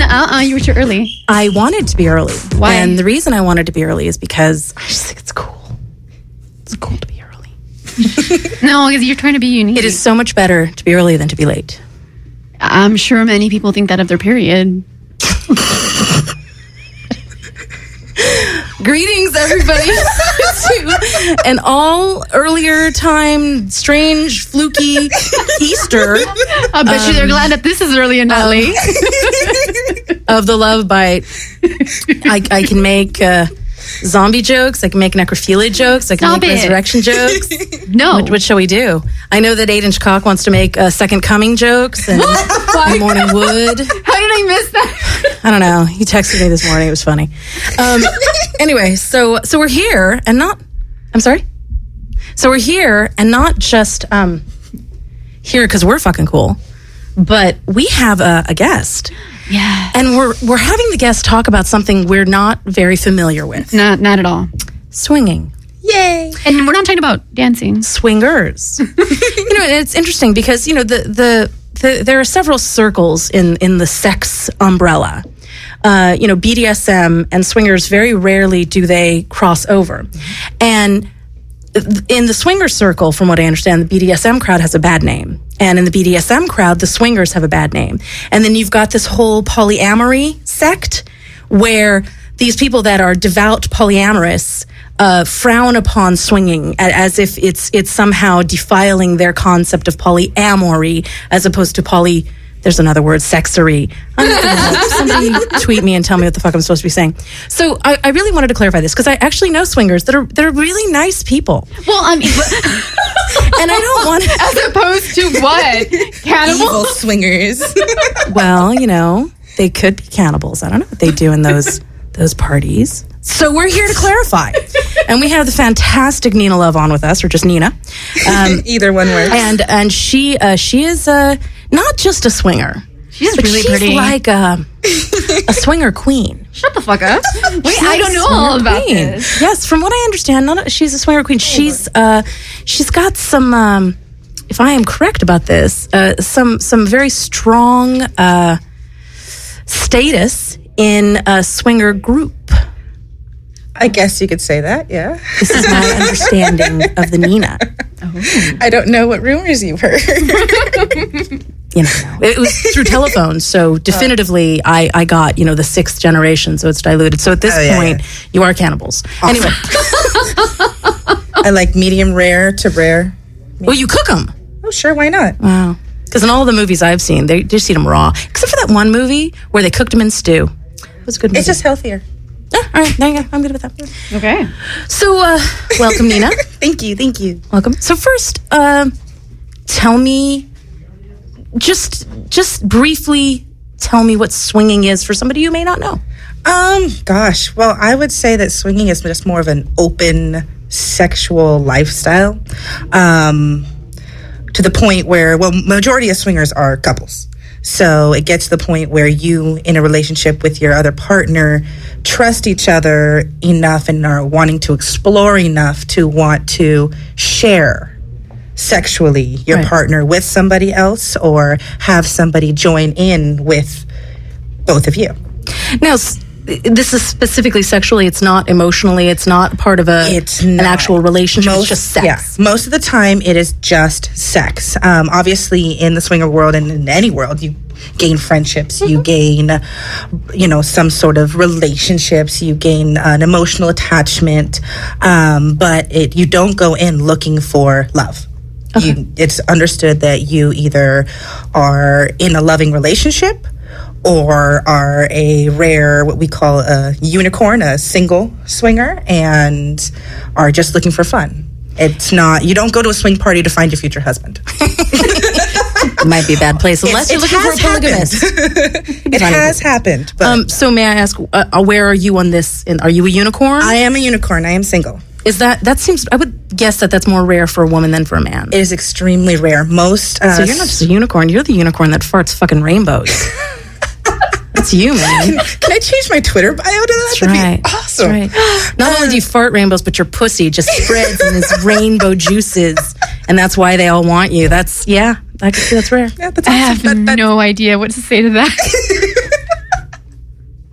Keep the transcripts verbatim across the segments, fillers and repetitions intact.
uh-uh, you were too early. I wanted to be early. Why? And the reason I wanted to be early is because I just think it's cool. It's cool to be early. No, because you're trying to be unique. It is so much better to be early than to be late. I'm sure many people think that of their period. Greetings, everybody, to an all earlier time, strange, fluky Easter I bet you they're glad that this is early and not late. of the Love Bite. I, I can make uh, zombie jokes. I can make necrophilia jokes. I can Stop make it. resurrection jokes. No. What, what shall we do? I know that Eight Inch Cock wants to make uh, Second Coming jokes and, and Morning Wood. How did I miss that? I don't know. He texted me this morning. It was funny. Um, anyway, so so we're here and not. I'm sorry. So we're here and not just um, here because we're fucking cool, but we have a, a guest. Yeah. And we're we're having the guest talk about something we're not very familiar with. Not, not at all. Swinging. Yay. And we're not talking about dancing. Swingers. You know, and it's interesting because, you know, the, the the there are several circles in in the sex umbrella. Uh, you know, B D S M and swingers, very rarely do they cross over. And in the swinger circle, from what I understand, the B D S M crowd has a bad name. And in the B D S M crowd, the swingers have a bad name. And then you've got this whole polyamory sect where these people that are devout polyamorous uh, frown upon swinging a- as if it's it's somehow defiling their concept of polyamory as opposed to poly... There's another word, sexery. I'm not gonna- Somebody tweet me and tell me what the fuck I'm supposed to be saying. So I, I really wanted to clarify this because I actually know swingers that are that are really nice people. Well, I mean, And I don't want to... as opposed to what? Cannibal? Evil swingers. Well, you know, they could be cannibals. I don't know what they do in those those parties. So we're here to clarify. And we have the fantastic Nina Love on with us, or just Nina. Um, Either one works. and and she uh, she is uh, not just a swinger. She's but really she's pretty. like a, a swinger queen. Shut the fuck up. Wait, I don't know all Swinger about queen. this. Yes, from what I understand, not, she's a swinger queen. She's uh, she's got some, um, if I am correct about this, uh, some some very strong uh, status in a swinger group. I guess you could say that, yeah. This is my understanding of the Nina. I don't know what rumors you've heard. You know, it was through telephone, so definitively, I, I got, you know, the sixth generation, so it's diluted. So at this Oh, yeah, point, yeah. you are cannibals. Anyway, I like medium rare to rare. well, you cook them. Oh, sure, why not? Wow. Because in all the movies I've seen, they just eat them raw. Except for that one movie where they cooked them in stew. It was a good movie. It's just healthier. Ah, all right, there you go. I'm good with that. Okay. So, uh, welcome, Nina. Thank you, thank you. Welcome. So first, uh, tell me, just just briefly, tell me what swinging is for somebody you may not know. Um, gosh, well, I would say that swinging is just more of an open sexual lifestyle. Um, to the point where, well, majority of swingers are couples. So it gets to the point where you, in a relationship with your other partner, trust each other enough and are wanting to explore enough to want to share sexually your Right. partner with somebody else or have somebody join in with both of you. Now, s- this is specifically sexually. It's not emotionally. It's not part of a It's an not. actual relationship. Most, it's just sex. Yeah, most of the time it is just sex. Um, obviously, in the swinger world and in any world, you gain friendships, you gain, you know, some sort of relationships, you gain an emotional attachment, um, but it you don't go in looking for love. You, it's understood that you either are in a loving relationship or are a rare, what we call a unicorn, a single swinger, and are just looking for fun. It's not, you don't go to a swing party to find your future husband. It might be a bad place unless It- you're it looking for a has polygamist. It has happened, but Um, so may I ask, uh, uh, where are you on this? In, are you a unicorn? I am a unicorn. I am single. Is that that seems? I would guess that that's more rare for a woman than for a man. It is extremely rare. Most. Uh, So you're not just a unicorn. You're the unicorn that farts fucking rainbows. That's you, man. Can I change my Twitter bio to that? That's That'd right. be awesome. That's right. Not only do you fart rainbows, but your pussy just spreads in these rainbow juices, and that's why they all want you. That's yeah. I can see that's rare. Yeah, that's I awesome. have That- that- no idea what to say to that.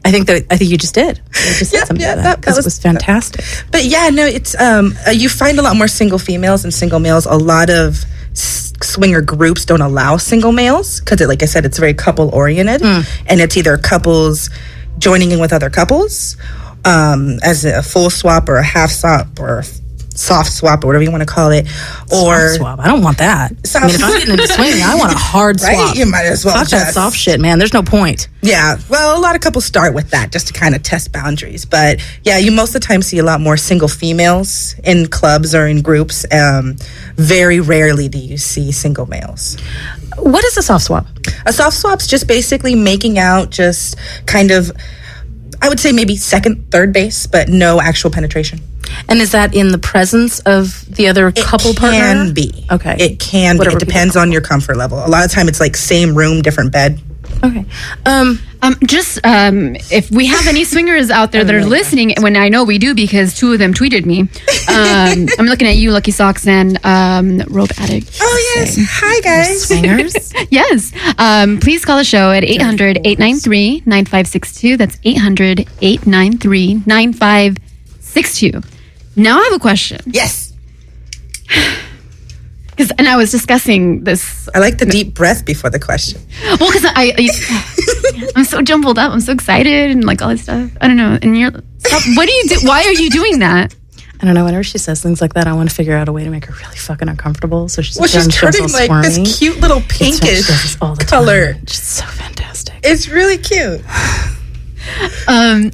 I think that I think you just did. You just said Yeah, something yeah, to that, that- that 'cause was- it was fantastic. But yeah, no, it's um, uh, you find a lot more single females and single males. A lot of s- swinger groups don't allow single males because, like I said, it's very couple oriented, and it's either couples joining in with other couples um, as a full swap or a half swap or a soft swap or whatever you want to call it, or Soft swap. I don't want that. Soft- I mean, if I'm getting into swinging, I want a hard right? swap. You might as well Fuck that just soft shit, man. There's no point. Yeah, well, a lot of couples start with that just to kind of test boundaries. But yeah, you most of the time see a lot more single females in clubs or in groups. Um, very rarely do you see single males. What is a soft swap? A soft swap's just basically making out, just kind of, I would say maybe second, third base, but no actual penetration. And is that in the presence of the other couple it partner? can be. Okay. It can Whatever be. It depends on your comfort level. A lot of time it's like same room, different bed. Okay. Um, Um, just um, if we have any swingers out there that are listening, when I know we do because two of them tweeted me. Um, I'm looking at you, Lucky Socks and um, Rope Addict. Oh, yes. Hi, guys. swingers? Yes. Um, please call the show at eight hundred, eight nine three, nine five six two. That's eight hundred, eight nine three, nine five six two. Now I have a question. Yes. Because, and I was discussing this. I like the deep breath before the question. Well, because I, I, I'm so jumbled up. I'm so excited and like all this stuff. I don't know. And you're, stop, what do you do? Why are you doing that? I don't know. Whenever she says things like that, I want to figure out a way to make her really fucking uncomfortable. So she's Well, she's turning like squirmy. this cute little It's when she does pinkish this all the color. time. It's so fantastic. It's really cute. Um,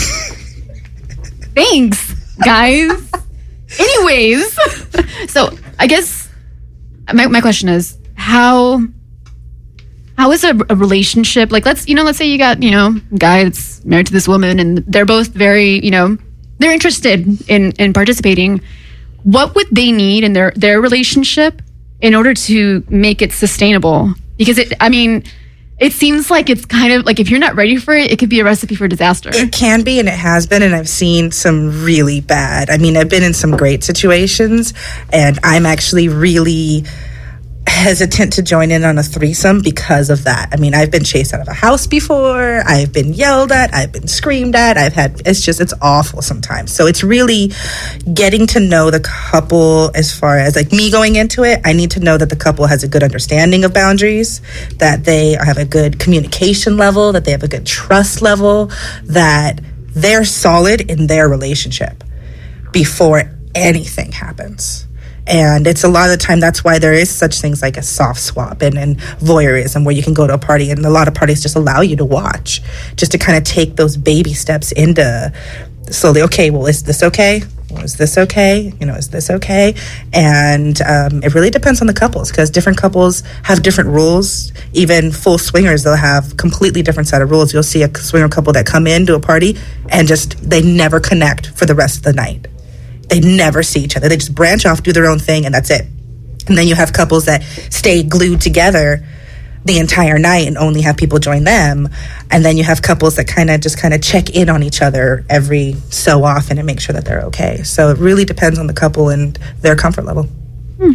thanks, guys. Anyways, so I guess my my question is how how is a, a relationship like? Let's you know, let's say you got you know a guy that's married to this woman, and they're both very you know they're interested in in participating. What would they need in their their relationship in order to make it sustainable? Because it, I mean. It seems like it's kind of like if you're not ready for it, it could be a recipe for disaster. It can be, and it has been, and I've seen some really bad. I mean, I've been in some great situations, and I'm actually really hesitant to join in on a threesome because of that. I mean, I've been chased out of a house before. I've been yelled at. I've been screamed at. I've had, it's just, it's awful sometimes. So it's really getting to know the couple as far as like me going into it. I need to know that the couple has a good understanding of boundaries, that they have a good communication level, that they have a good trust level, that they're solid in their relationship before anything happens. And it's a lot of the time, that's why there is such things like a soft swap and, and voyeurism, where you can go to a party and a lot of parties just allow you to watch, just to kind of take those baby steps into slowly, okay, well, is this okay? Well, is this okay? You know, is this okay? And um, it really depends on the couples, because different couples have different rules. Even full swingers, they'll have completely different set of rules. You'll see a swinger couple that come into a party and just, they never connect for the rest of the night. They never see each other. They just branch off, do their own thing, and that's it. And then you have couples that stay glued together the entire night and only have people join them. And then you have couples that kind of just kind of check in on each other every so often and make sure that they're okay. So it really depends on the couple and their comfort level. Hmm.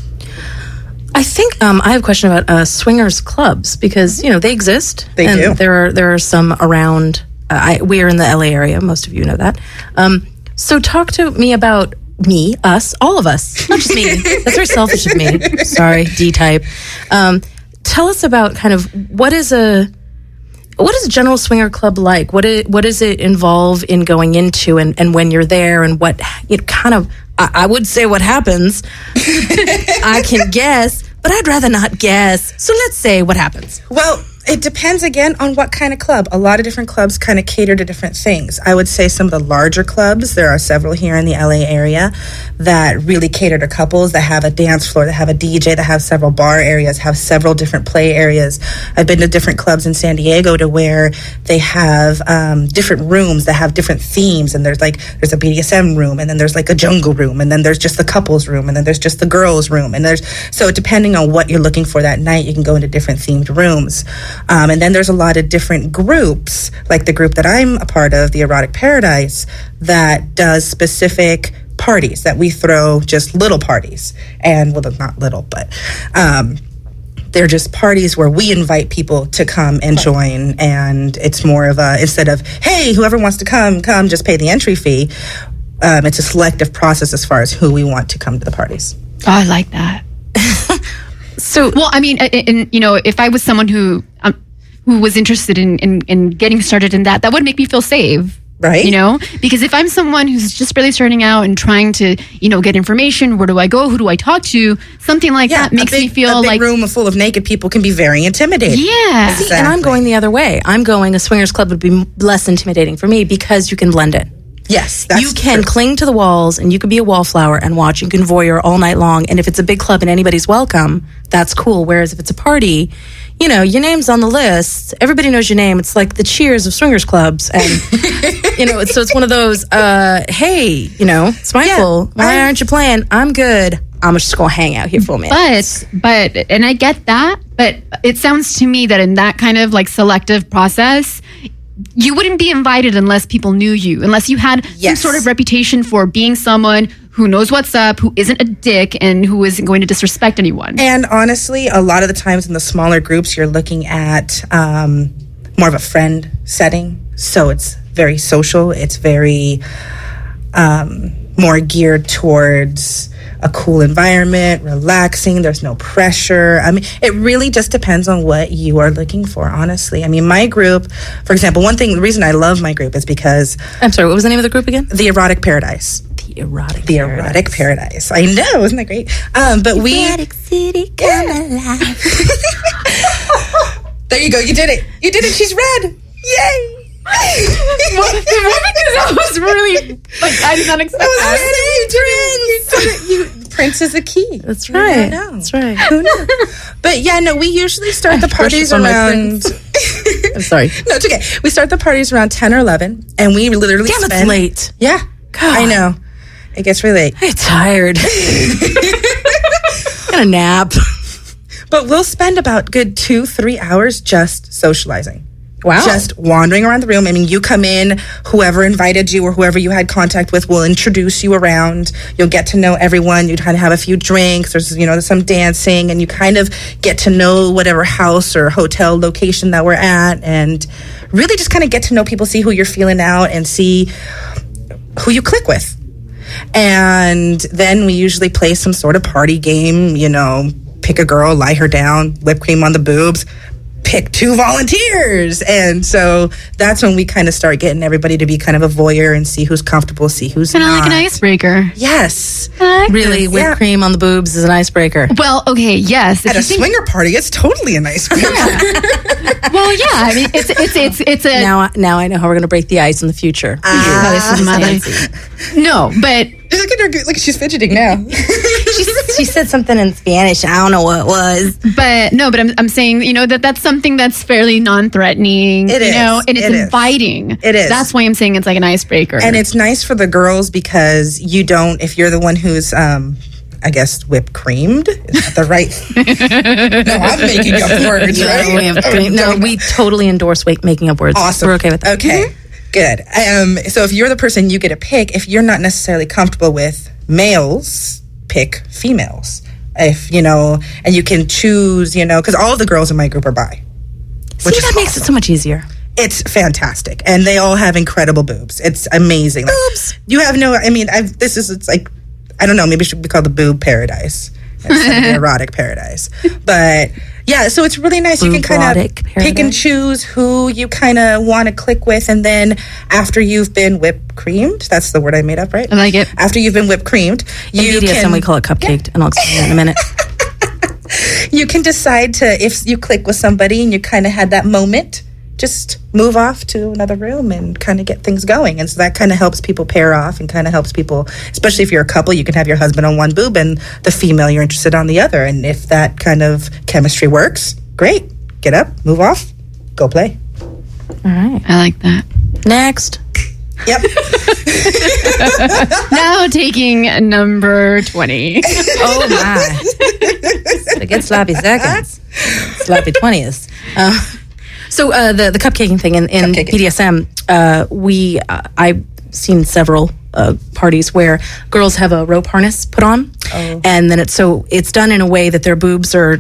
I think um, I have a question about uh, swingers clubs, because you know they exist. They and do. There are there are some around. Uh, I, we are in the L A area. Most of you know that. Um, So talk to me about me, us, all of us, not just me. That's very selfish of me. Sorry, D-type. Um, tell us about kind of what is a what is a general swinger club like? What is, what does it involve in going into, and, and when you're there, and what you know, kind of I, I would say what happens. I can guess, but I'd rather not guess. So let's say what happens. Well, it depends again on what kind of club. A lot of different clubs kind of cater to different things. I would say some of the larger clubs, there are several here in the L A area that really cater to couples, that have a dance floor, that have a D J, that have several bar areas, have several different play areas. I've been to different clubs in San Diego to where they have um, different rooms that have different themes. And there's like, there's a B D S M room, and then there's like a jungle room, and then there's just the couples room, and then there's just the girls room. And there's, so depending on what you're looking for that night, you can go into different themed rooms. Um, and then there's a lot of different groups, like the group that I'm a part of, the Erotic Paradise, that does specific parties that we throw, just little parties. And, well, not little, but um, they're just parties where we invite people to come and join, and it's more of a, instead of, hey, whoever wants to come, come, just pay the entry fee. Um, it's a selective process as far as who we want to come to the parties. Oh, I like that. So, well, I mean, and you know, if I was someone who um, who was interested in, in in getting started in that, that would make me feel safe. Right. You know, because if I'm someone who's just barely starting out and trying to, you know, get information, where do I go? Who do I talk to? Something like Yeah, that makes a big, me feel a big like, room full of naked people can be very intimidating. yeah. see, and I'm going the other way. I'm going, a swingers club would be m- less intimidating for me because you can blend in. Yes, that's You can true. cling to the walls, and you can be a wallflower and watch. You can voyeur all night long. And if it's a big club and anybody's welcome, that's cool. Whereas if it's a party, you know, your name's on the list. Everybody knows your name. It's like the cheers of swingers clubs. And, you know, it's, so it's one of those, uh, hey, you know, Spiteful, Yeah, why I- aren't you playing? I'm good. I'm just going to hang out here for a minute. But, but, and I get that, but it sounds to me that in that kind of like selective process, you wouldn't be invited unless people knew you, unless you had Yes. some sort of reputation for being someone who knows what's up, who isn't a dick, and who isn't going to disrespect anyone. And honestly, a lot of the times in the smaller groups, you're looking at um, more of a friend setting. So it's very social. It's very um, more geared towards a cool environment, relaxing. There's no pressure. I mean, it really just depends on what you are looking for, honestly. I mean, my group, for example, one thing, the reason I love my group is because I'm sorry, what was the name of the group again? the Erotic Paradise. The Erotic The Erotic Paradise. I know, isn't that great? Um, but we... City, come alive. There you go. You did it. You did it. She's red. Yay. That was really, like, I did not expect that. You, you, Prince is a key. That's I right. know. That's right. Who knew? But yeah, no, we usually start the parties worship on my around. I'm sorry. No, it's okay. We start the parties around ten or eleven, and we literally Damn, it's spend. late. Yeah, God. I know. It gets really late. I'm tired. Got a nap. But we'll spend about good two, three hours just socializing. Wow. Just wandering around the room. I mean, you come in, whoever invited you or whoever you had contact with will introduce you around. You'll get to know everyone. You kind of have a few drinks. There's, you know, some dancing, and you kind of get to know whatever house or hotel location that we're at, and really just kind of get to know people, see who you're feeling out, and see who you click with. And then we usually play some sort of party game, you know, pick a girl, lie her down, whipped cream on the boobs, pick two volunteers. And so that's when we kind of start getting everybody to be kind of a voyeur and see who's comfortable, see who's Kind of not. like an icebreaker. Yes. Really, whipped Yeah. cream on the boobs is an icebreaker. Well, okay, yes. If At you a think- swinger party, it's totally a nice place. well, yeah. I mean, it's it's it's it's a Now, I- now I know how we're going to break the ice in the future. Oh, this is my- no, but Look at her. Look, she's fidgeting now. she, she said something in Spanish. I don't know what it was. but no, but I'm I'm saying, you know, that that's something that's fairly non-threatening. It you is. know, and it's It is. inviting. It is. That's why I'm saying it's like an icebreaker. And it's nice for the girls because you don't, if you're the one who's, um, I guess, whipped creamed, is that the right? No, I'm making up words, right? Whipped cream. No, we totally endorse wa- making up words. Awesome. We're okay with that. Okay, good. Um, so if you're the person, you get a pick. If you're not necessarily comfortable with males, pick females. If, you know, and you can choose, you know, because all of the girls in my group are bi. See, Which is that makes it so much easier. It's fantastic, and they all have incredible boobs. It's amazing. Like, Boobs. You have no. I mean, I've, this is. It's like, I don't know. Maybe it should be called the boob paradise instead of the erotic paradise. But yeah, so it's really nice. You can kind Boob-rotic of pick and paradise. choose who you kind of want to click with, and then after you've been whipped creamed, that's the word I made up, right? I like it. After you've been whipped creamed, In you B D S M, can we call it cupcaked, and I'll explain that in a minute. you can decide to, if you click with somebody and you kind of had that moment, just move off to another room and kind of get things going. And so that kind of helps people pair off and kind of helps people, especially if you're a couple, you can have your husband on one boob and the female you're interested on the other. And if that kind of chemistry works, great. Get up, move off, go play. All right. I like that. Next. Yep. Now taking number twenty. Oh, my. Gotta get sloppy seconds. Sloppy twenties. Uh, so uh, the, the cupcaking thing in, in Cupcaking. B D S M, uh, we, uh, I've seen several uh, parties where girls have a rope harness put on. Oh. And then it's so it's done in a way that their boobs are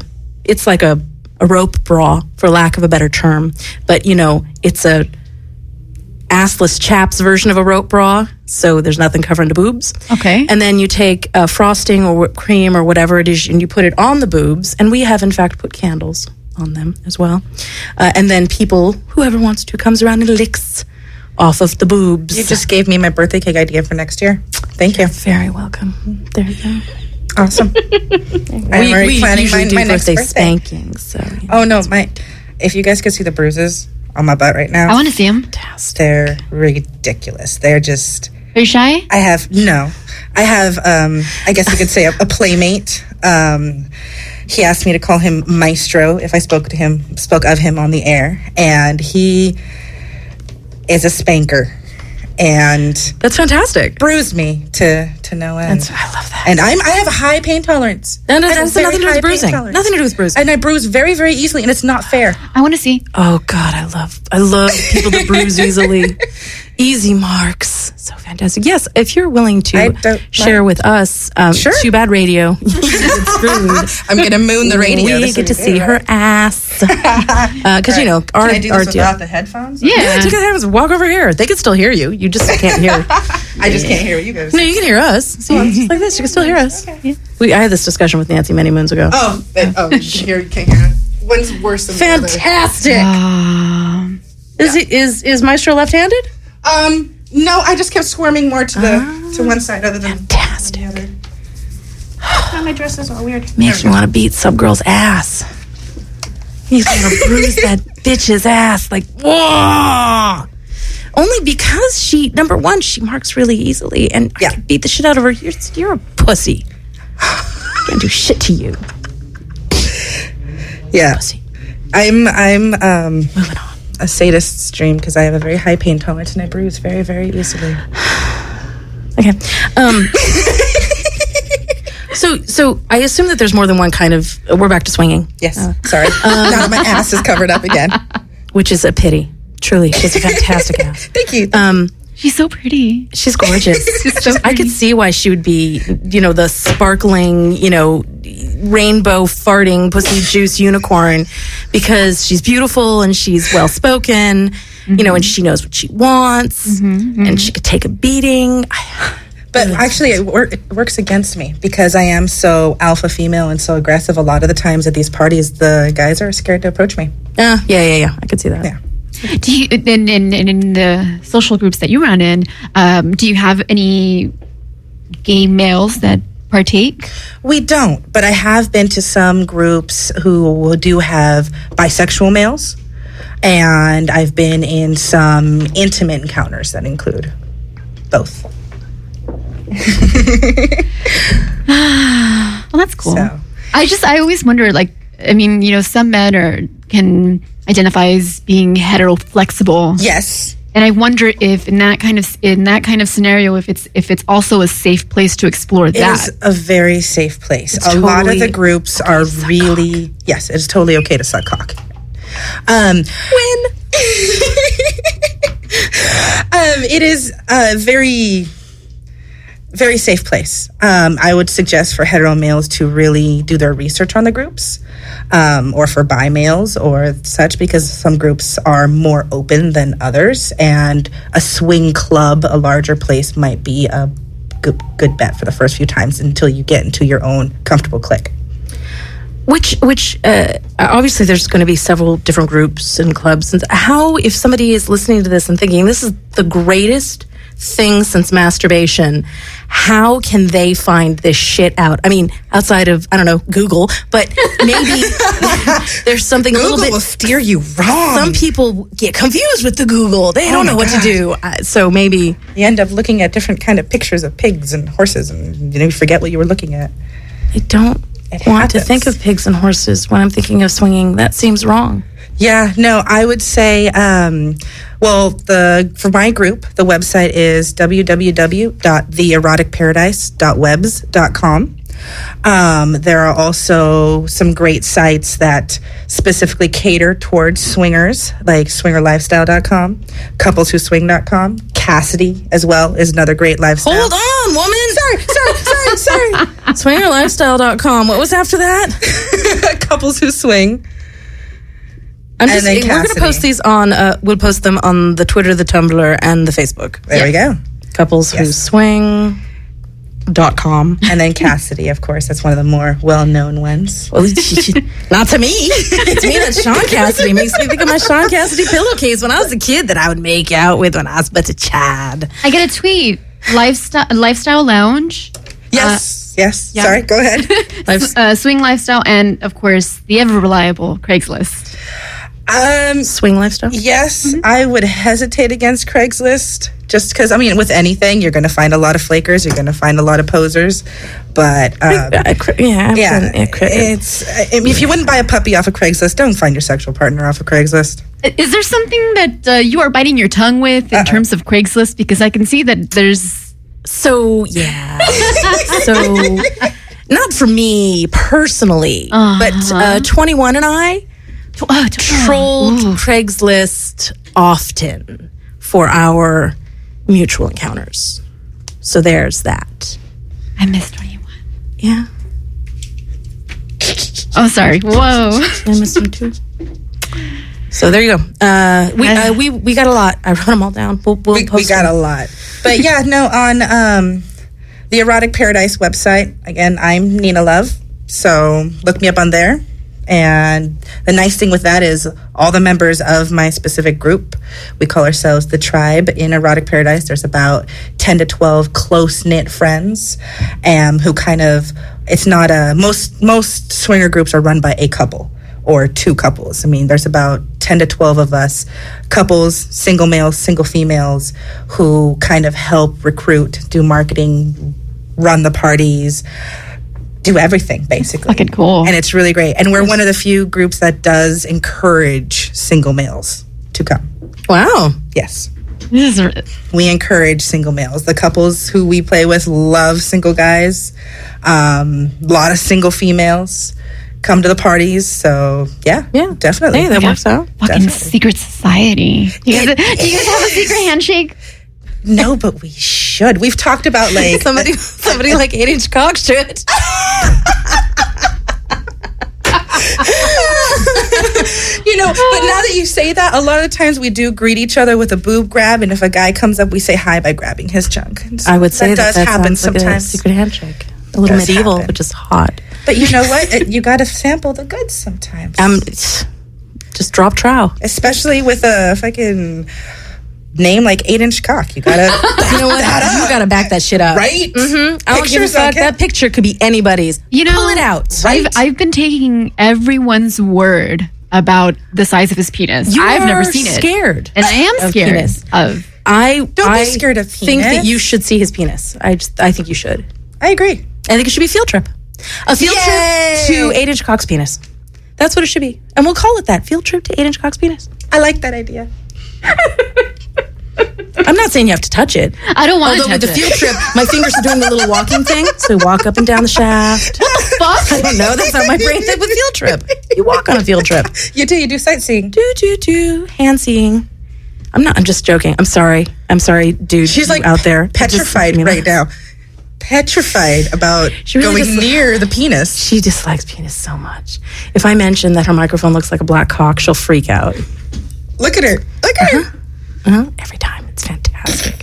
it's like a, a rope bra, for lack of a better term. But, you know, it's a assless chaps version of a rope bra. So there's nothing covering the boobs. Okay. And then you take uh, frosting or whipped cream or whatever it is, and you put it on the boobs. And we have, in fact, put candles on them as well. Uh, and then people, whoever wants to, comes around and licks off of the boobs. You just gave me my birthday cake idea for next year. Thank you. Very welcome. There you go. Awesome. I'm already we planning usually my, do my next birthday birthday. spankings. So, yeah. Oh no, my! If you guys could see the bruises on my butt right now, I want to see him. they're ridiculous. They're just. Are you shy? I have no. I have. Um, I guess you could say a, a playmate. Um, he asked me to call him Maestro if I spoke to him, spoke of him on the air, and he is a spanker, and That's fantastic. bruised me to to no end. That's, I love that. And I'm I have a high pain tolerance. And I that have has very nothing to do high with pain bruising. tolerance. Nothing to do with bruising. And I bruise very, very easily, and it's not fair. I want to see. Oh God, I love I love people that bruise easily. Easy marks. So fantastic. Yes, if you're willing I to don't share with us, um, Sure. Too Bad Radio. It's rude. I'm gonna moon the radio. We This get to is- see her ass. Because, you know, our, Can I do our this deal. without the headphones? Yeah. Yeah, take the headphones, walk over here. They can still hear you. You just can't hear. I just can't hear what you guys. No, you can hear us. See, it's like this. You can still hear us. Yeah. We, I had this discussion with Nancy many moons ago. Oh, they, oh, you can hear, you can't hear. One's worse than the other. Fantastic. Um, Is it is is Maestro left-handed? Um, no, I just kept squirming more to the to one side other than Fantastic. the other. Oh, my dress is all weird. Makes me want to beat some girl's ass. Makes me want to bruise that bitch's ass. Like, whoa! Only because she, number one, she marks really easily, and Yeah. I could beat the shit out of her. You're, you're a pussy. Can't do shit to you, Yeah, pussy. I'm I'm um Moving on. a sadist's dream because I have a very high pain tolerance and I bruise very, very easily. Okay. Um, so, so I assume that there's more than one kind of. We're back to swinging. Yes, sorry. now that my ass is covered up again. Which is a pity. Truly, she's a fantastic ass. Thank you. Um, she's so pretty. she's gorgeous. She's so I could pretty. see why she would be, you know, the sparkling, you know, rainbow farting pussy juice unicorn, because she's beautiful and she's well spoken, you know, and she knows what she wants, and she could take a beating. But actually, it, wor- it works against me because I am so alpha female and so aggressive. A lot of the times at these parties, the guys are scared to approach me. Uh, yeah, yeah, yeah. I could see that. Yeah. Do you, in, in, in the social groups that you run in, um, do you have any gay males that partake? We don't, but I have been to some groups who do have bisexual males, and I've been in some intimate encounters that include both. Well, that's cool. So. I just, I always wonder, like, I mean, you know, some men are can identify as being hetero-flexible. Yes. And I wonder if in that kind of in that kind of scenario, if it's if it's also a safe place to explore It that. is a very safe place. It's a lot of totally the groups are really yes, it's totally okay to suck cock. Um, when um, it is a very very safe place. Um, I would suggest for hetero males to really do their research on the groups, um, or for bi males or such, because some groups are more open than others, and a swing club, a larger place, might be a good, good bet for the first few times until you get into your own comfortable clique. Which, which, uh, obviously, there's going to be several different groups and clubs. And how, if somebody is listening to this and thinking this is the greatest thing since masturbation, how can they find this shit out? I mean, outside of, I don't know, Google, but maybe there's something a little bit. will steer you wrong. Some people get confused with the Google. They don't my know what God. to do. Uh, so maybe You end up looking at different kind of pictures of pigs and horses, and you know you forget what you were looking at. I don't It want to happens. think of pigs and horses when I'm thinking of swinging. That seems wrong. Yeah, no, I would say, um, well, the for my group, the website is w w w dot the erotic paradise dot webs dot com. Um, there are also some great sites that specifically cater towards swingers, like swinger lifestyle dot com, couples who swing dot com. Cassidy as well is another great lifestyle. Hold on, woman. Sorry, sorry, sorry, sorry. swinger lifestyle dot com. What was after that? Couples who swing. I'm And just, then we're going to Cassidy. post these on, uh, we'll post them on the Twitter, the Tumblr, and the Facebook. There we go. Couples who Yes. swing dot com. And then Cassidy, of course, that's one of the more well-known ones. Well, not to me. It's me, that's Sean Cassidy. Makes me think of my Sean Cassidy pillowcase when I was a kid that I would make out with when I was but a child. I get a tweet. Lifestyle Lifestyle Lounge. Yes, yes. yeah. Sorry, go ahead. uh, Swing Lifestyle, and of course the ever reliable Craigslist. um, Swing lifestyle? yes, I would hesitate against Craigslist just because, I mean, with anything, you're going to find a lot of flakers, you're going to find a lot of posers, but um, Uh, cra- yeah, I've yeah, been- yeah, cra- it's. I mean, if you wouldn't buy a puppy off of Craigslist, don't find your sexual partner off of Craigslist. Is there something that uh, you are biting your tongue with in Uh-uh. terms of Craigslist? Because I can see that there's. So, yeah. so, not for me personally, but uh, twenty-one and I Uh, trolled Craigslist often for our mutual encounters. So there's that. I missed twenty-one. Yeah. Oh, sorry. Whoa. I missed them too. So there you go. Uh, we uh, we we got a lot. I wrote them all down. We'll, we'll we, we post got them. a lot. But yeah, no, on um, the Erotic Paradise website, again, I'm Nina Love. So look me up on there. And the nice thing with that is all the members of my specific group, we call ourselves the Tribe in Erotic Paradise. There's about ten to twelve close-knit friends um, who kind of, it's not a, most, most swinger groups are run by a couple or two couples. I mean, there's about ten to twelve of us, couples, single males, single females, who kind of help recruit, do marketing, run the parties, do everything, basically. Fucking cool. And it's really great. And we're one of the few groups that does encourage single males to come. Wow. Yes. This is, We encourage single males. The couples who we play with love single guys. Um, a lot of single females come to the parties. So, yeah. Yeah. Definitely. Hey, that works out. fucking Definitely. secret society. Do you, guys, do you guys have a secret handshake? No, but we should. We've talked about, like... Somebody, somebody like eight inch cock should. You know, but now that you say that, a lot of times we do greet each other with a boob grab, and if a guy comes up, we say hi by grabbing his junk. And so I would say that, does that happen sounds like sometimes. a secret handshake. A little Does medieval, happen. but just hot. But you know what? It- you got to sample the goods sometimes. Um, just drop trow. Especially with a fucking name like eight inch cock. You gotta, You know what? You gotta back that shit up, right? Mm-hmm. I don't give a Pictures, fuck. okay. That picture could be anybody's. You know, pull it out. I've, I've been taking everyone's word about the size of his penis. You I've never are seen it. scared. And I am of scared penis. of. I Don't be I scared of think that penis. you should see his penis. I just I think you should. I agree. I think it should be a field trip. A field Yay! trip to eight inch cock's penis. That's what it should be. And we'll call it that. Field trip to eight inch cock's penis. I like that idea. I'm not saying you have to touch it. I don't want to Although touch with the it. field trip, my fingers are doing the little walking thing. So we walk up and down the shaft. Fuck. I don't know. That's how my brain did with field trip. You walk on a field trip. You do. You do sightseeing. Do, do, do. Hand seeing. I'm not, I'm just joking. I'm sorry. I'm sorry, dude. She's you like out there. petrified Just- right now. Petrified about She really going just- near the penis. She dislikes penis so much. If I mention that her microphone looks like a black cock, she'll freak out. Look at her. Look at her. Uh-huh. Every time. It's fantastic.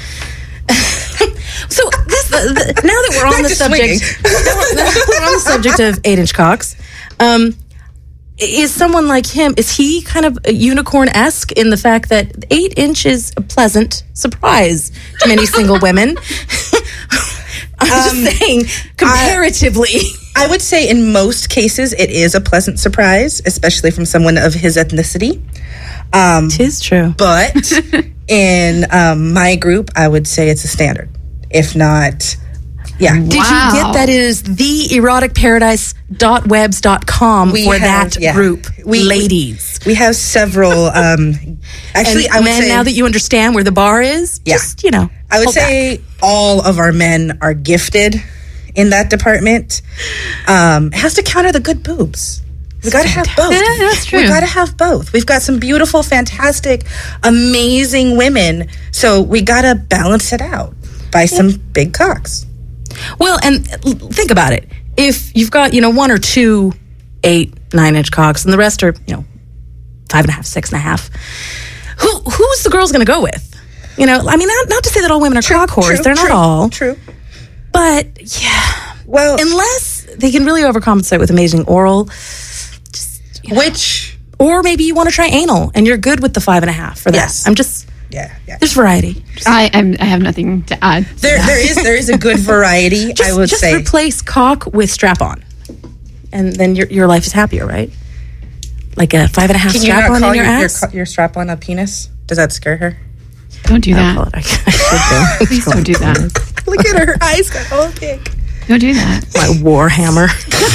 So this, the, the, now that we're on Back the to subject, now we're, now we're on the subject of eight-inch cocks. Um, is someone like him? Is he kind of unicorn-esque in the fact that eight inch is a pleasant surprise to many single women? I'm Um, just saying, comparatively. I would say in most cases it is a pleasant surprise, especially from someone of his ethnicity. Um, Tis true. but in um, my group, I would say it's a standard. If not, yeah. Did Wow. you get that? It is the erotic paradise dot webs dot com We for have- that yeah. group, We- ladies. We have several. Um, actually, And I would men, say now that you understand where the bar is, Yeah. just, you know. I would hold back. say all of our men are gifted in that department. Um, it has to counter the good boobs. We got to have both. Yeah, that's true. We got to have both. We've got some beautiful, fantastic, amazing women. So we got to balance it out by some big cocks. Well, and think about it. If you've got, you know, one or two eight, nine inch cocks and the rest are, you know, five and a half, six and a half, who who's the girl's going to go with? You know, I mean, not, not to say that all women are cock whores. True, They're not true, all. True. But, yeah. Well, unless they can really overcompensate with amazing oral. Just, you know. Which. Or maybe you want to try anal and you're good with the five and a half for that. Yes. I'm just. Yeah, yeah. There's variety. Just, I I'm, I have nothing to add. There, there is there is a good variety. just, I would just say. replace cock with strap on, and then your your life is happier, right? Like a five and a half Can you strap not on call in your, your, your, ass. co- your strap on a penis? Does that scare her? Don't do I'll that. call it. I, I should Please don't do that. Look at her, her eyes got all big. Don't do that. My war hammer.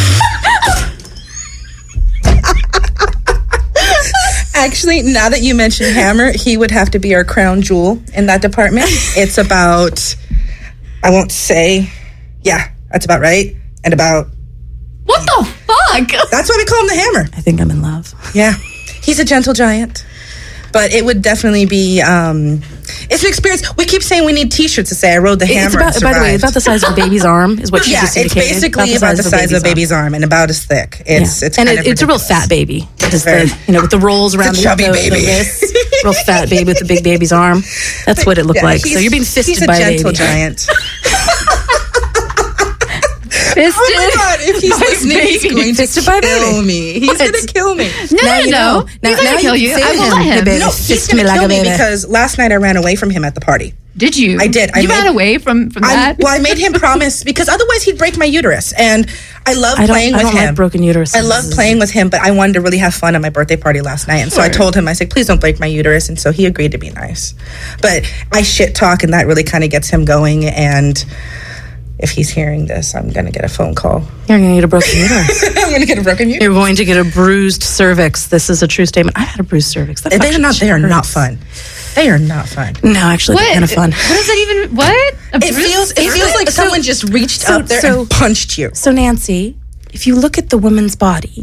Actually, now that you mention hammer, he would have to be our crown jewel in that department. It's about, I won't say, yeah, that's about right. And about, What the fuck? that's why we call him the hammer. I think I'm in love. Yeah, he's a gentle giant. But it would definitely be, um, it's an experience. We keep saying we need t-shirts to say, I rode the hammer. It's about, and by the way, survived. it's about the size of a baby's arm, is what she Yeah, just it's indicated. basically about the size of a baby's arm and about as thick. It's Yeah. it's and kind it, of it's a real ridiculous. fat baby. It's very- the, you know, with the rolls around a the, chubby the, baby. the wrists. Real fat baby with the big baby's arm. That's what it looked Yeah, like. So he's- you're being fisted he's a by gentle a baby. giant. Fisted. Oh my god! If he's by listening, he's baby. going to Fisted by kill baby. me. He's going to kill me. No, Now no, you no. know. He's Now- not now gonna kill you you. can say I to will him, let hey, him. baby. No, he's Fist going me to like kill a me baby. because last night I ran away from him at the party. Did you? I did. I you made- ran away from from I, that. well, I made him promise because otherwise he'd break my uterus. And I love I don't, playing I with don't him. like broken uterus. I love playing with him, but I wanted to really have fun at my birthday party last night. And so I told him, I said, please don't break my uterus. And so he agreed to be nice. But I shit talk, and that really kind of gets him going. And if he's hearing this, I'm going to get a phone call. You're going to get a broken uterus. I'm going to get a broken uterus. You're going to get a bruised cervix. This is a true statement. I've had a bruised cervix. That They're fucking not. They are shit not hurts. fun. They are not fun. No, actually, what? they're kind of fun. What is that even? What? A It bruise? feels. It feels like So- someone just reached so- up there so- and punched you. So, Nancy, if you look at the woman's body,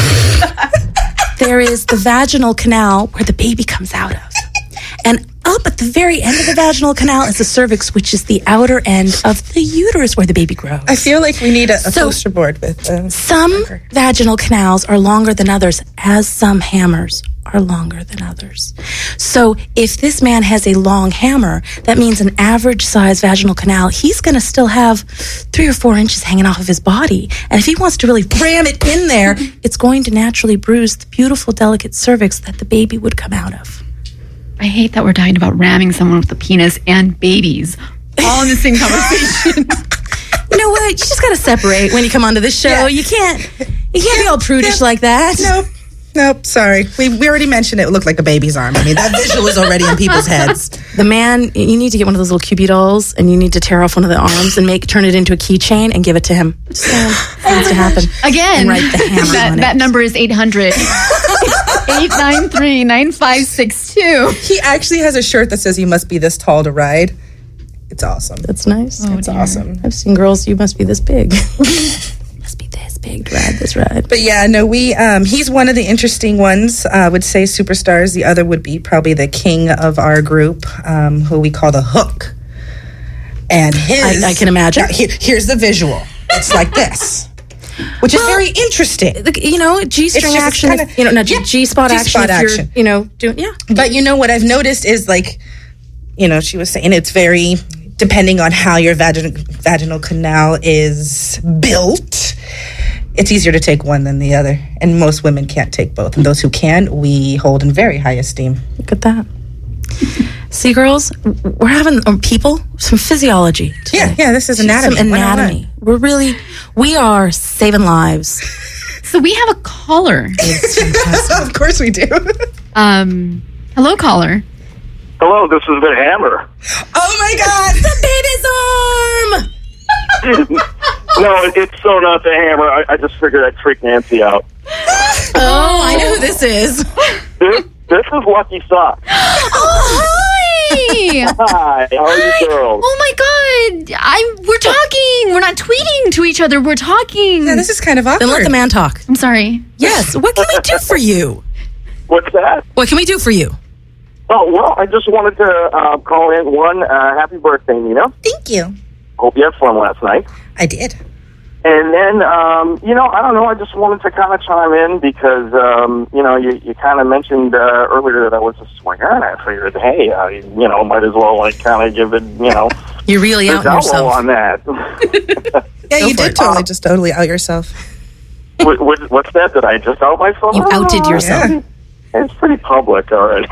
there is the vaginal canal where the baby comes out of. And up at the very end of the vaginal canal is the cervix, which is the outer end of the uterus where the baby grows. I feel like we need a, a So- poster board with. Uh, Some vaginal canals are longer than others, as some hammers are longer than others. So if this man has a long hammer, that means an average size vaginal canal, he's going to still have three or four inches hanging off of his body. And if he wants to really ram it in there, it's going to naturally bruise the beautiful, delicate cervix that the baby would come out of. I hate that we're talking about ramming someone with a penis and babies all in the same conversation. You know what? You just got to separate when you come onto this show. Yeah. You can't, you can't be all prudish yeah. like that. Nope. Nope. Sorry. We we already mentioned it looked like a baby's arm. I mean, that visual is already in people's heads. The man, you need to get one of those little cubie dolls, and you need to tear off one of the arms and make turn it into a keychain and give it to him. Just saying, it needs to happen. Again, And write the hammer that, on it. that number is eight hundred, eight nine three, nine five six two. He actually has a shirt that says "You must be this tall to ride." It's awesome. That's nice. Oh, It's dear. awesome. I've seen girls. You must be this big. Must be this big to ride this ride. But yeah, no, we. Um, he's one of the interesting ones. I would say superstars. The other would be probably the king of our group, um, who we call the Hook. And his, I- I can imagine. Now, here- here's the visual. It's like this, which is Well, very interesting. The- You know, G-string just action. kinda- if, you know, not yeah, G-spot action. G-spot if you're, action. you know, doing yeah. But you know what I've noticed is like, you know, she was saying it's very depending on how your vagin- vaginal canal is built. It's easier to take one than the other, and most women can't take both. And those who can, we hold in very high esteem. Look at that. See, girls, we're having um, people some physiology. Today. Yeah, yeah. This is anatomy. Some one oh one. anatomy. We're really, we are saving lives. So we have a caller. Of course we do. Um, hello, caller. Hello, this is the hammer. Oh my God! The baby's arm. No, it- it's so not the hammer. I, I just figured I'd freak Nancy out. Oh, I know who this is. This, this is Lucky Sock. Oh, hi. Hi, how are you girls? Oh my God! I'm. We're talking. We're not tweeting. talking to each other. We're talking. Yeah, this is kind of awkward. Then let the man talk. I'm sorry. Yes. What can we do for you? What's that? What can we do for you? Oh, well, I just wanted to uh, call in. One, uh, happy birthday, Nina. Thank you. Hope you had fun last night. I did. And then, um, you know, I don't know, I just wanted to kind of chime in because, um, you know, you, you kind of mentioned uh, earlier that I was a swinger, and I figured, hey, I, you know, might as well, like, kind of give it, you know, You're really a out download yourself. on that. Yeah, you for did it. totally just totally out yourself. what, what, what's that? Did I just out myself? You outed yourself. Yeah. It's pretty public already.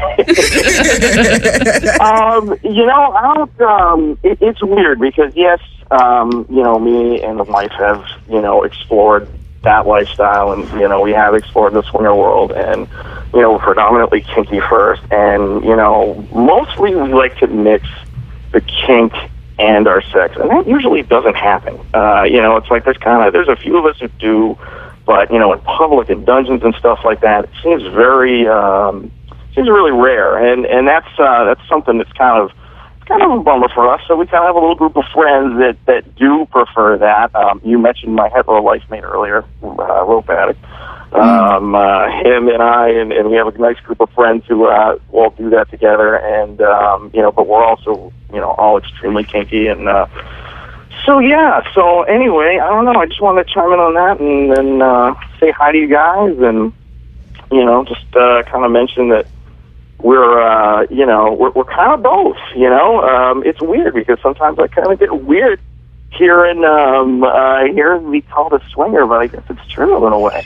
um, you know, I don't, um, it, it's weird because, yes, um, you know, me and the wife have, you know, explored that lifestyle, and, you know, we have explored the swinger world, and, you know, predominantly kinky first, and, you know, mostly we like to mix the kink and our sex, and that usually doesn't happen. Uh, you know, it's like there's kind of, there's a few of us who do, but, you know, in public and dungeons and stuff like that, it seems very, um, seems really rare. And, and that's, uh, that's something that's kind of, it's kind of a bummer for us. So we kind of have a little group of friends that, that do prefer that. Um, you mentioned my hetero life mate earlier, uh, Rope Addict. Um, uh, him and I, and, and we have a nice group of friends who, uh, all do that together. And, um, you know, but we're also, you know, all extremely kinky and, uh, So, yeah, so anyway, I don't know, I just wanted to chime in on that and then uh, say hi to you guys and, you know, just uh, kind of mention that we're, uh, you know, we're, we're kind of both, you know. Um, it's weird because sometimes I kind of get weird hearing, um, uh, hearing me called a swinger, but I guess it's true in a way.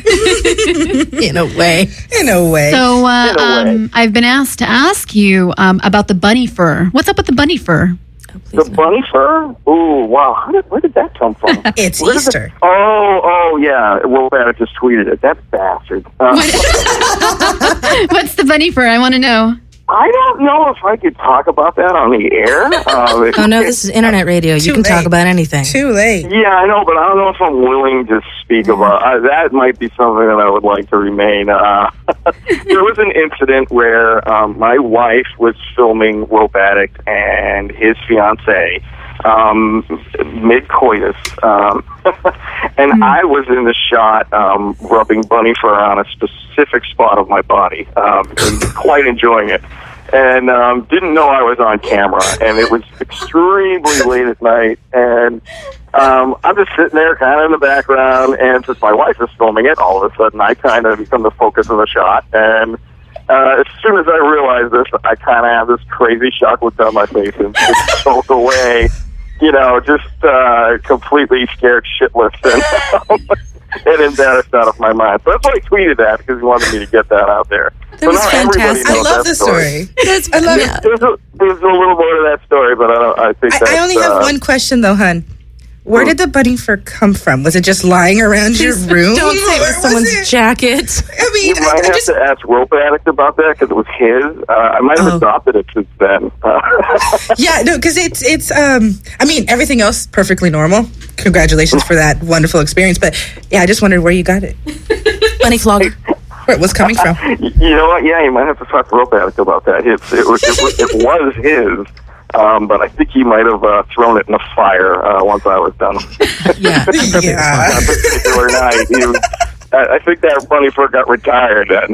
In a way. In a way. So uh, In a way. um, I've been asked to ask you um, about the bunny fur. What's up with the bunny fur? Oh, please The no. bunny fur? Ooh, wow, How did, where did that come from? It's Where did Easter. it- oh, oh, yeah, well, I just tweeted it. That bastard. Uh, What's the bunny fur? I want to know. I don't know if I could talk about that on the air. Uh, Oh, no, this is internet radio. You Too can talk late. about anything. Too late. Yeah, I know, but I don't know if I'm willing to speak about uh, that. Might be something that I would like to remain. Uh, there was an incident where um, my wife was filming Rope Addict and his fiance um, mid coitus, um, and mm. I was in the shot um, rubbing bunny fur on a specific spot of my body, um, and quite enjoying it. And um, didn't know I was on camera, and it was extremely late at night, and um, I'm just sitting there kind of in the background, and since my wife is filming it, all of a sudden I kind of become the focus of the shot, and uh, as soon as I realize this, I kind of have this crazy shock look down my face and just choke away, you know, just uh, completely scared shitless, and, and embarrassed out of my mind. So that's why I tweeted that, because he wanted me to get that out there. That was now everybody fantastic. I knows love that the story. That's, I love yeah. it. There's a, there's a little more to that story, but I don't. I think I, that's, I only have uh, one question, though, hun. Where did the bunny fur come from? Was it just lying around your Please room? Don't say it Or was someone's it- jacket. I mean, You I, might I have just... to ask Rope Addict about that because it was his. Uh, I might have Oh. adopted it since then. Uh, Yeah, no, because it's, it's, um, I mean, everything else perfectly normal. Congratulations for that wonderful experience. But, yeah, I just wondered where you got it. Bunny flogger. Where it was coming from. you know what? Yeah, you might have to talk to Rope Addict about that. It, it, was, it, was, it was his, um, but I think he might have uh, thrown it in the fire uh, once I was done. Yeah. Yeah. That particular night, he was, I, I think that bunny fur got retired that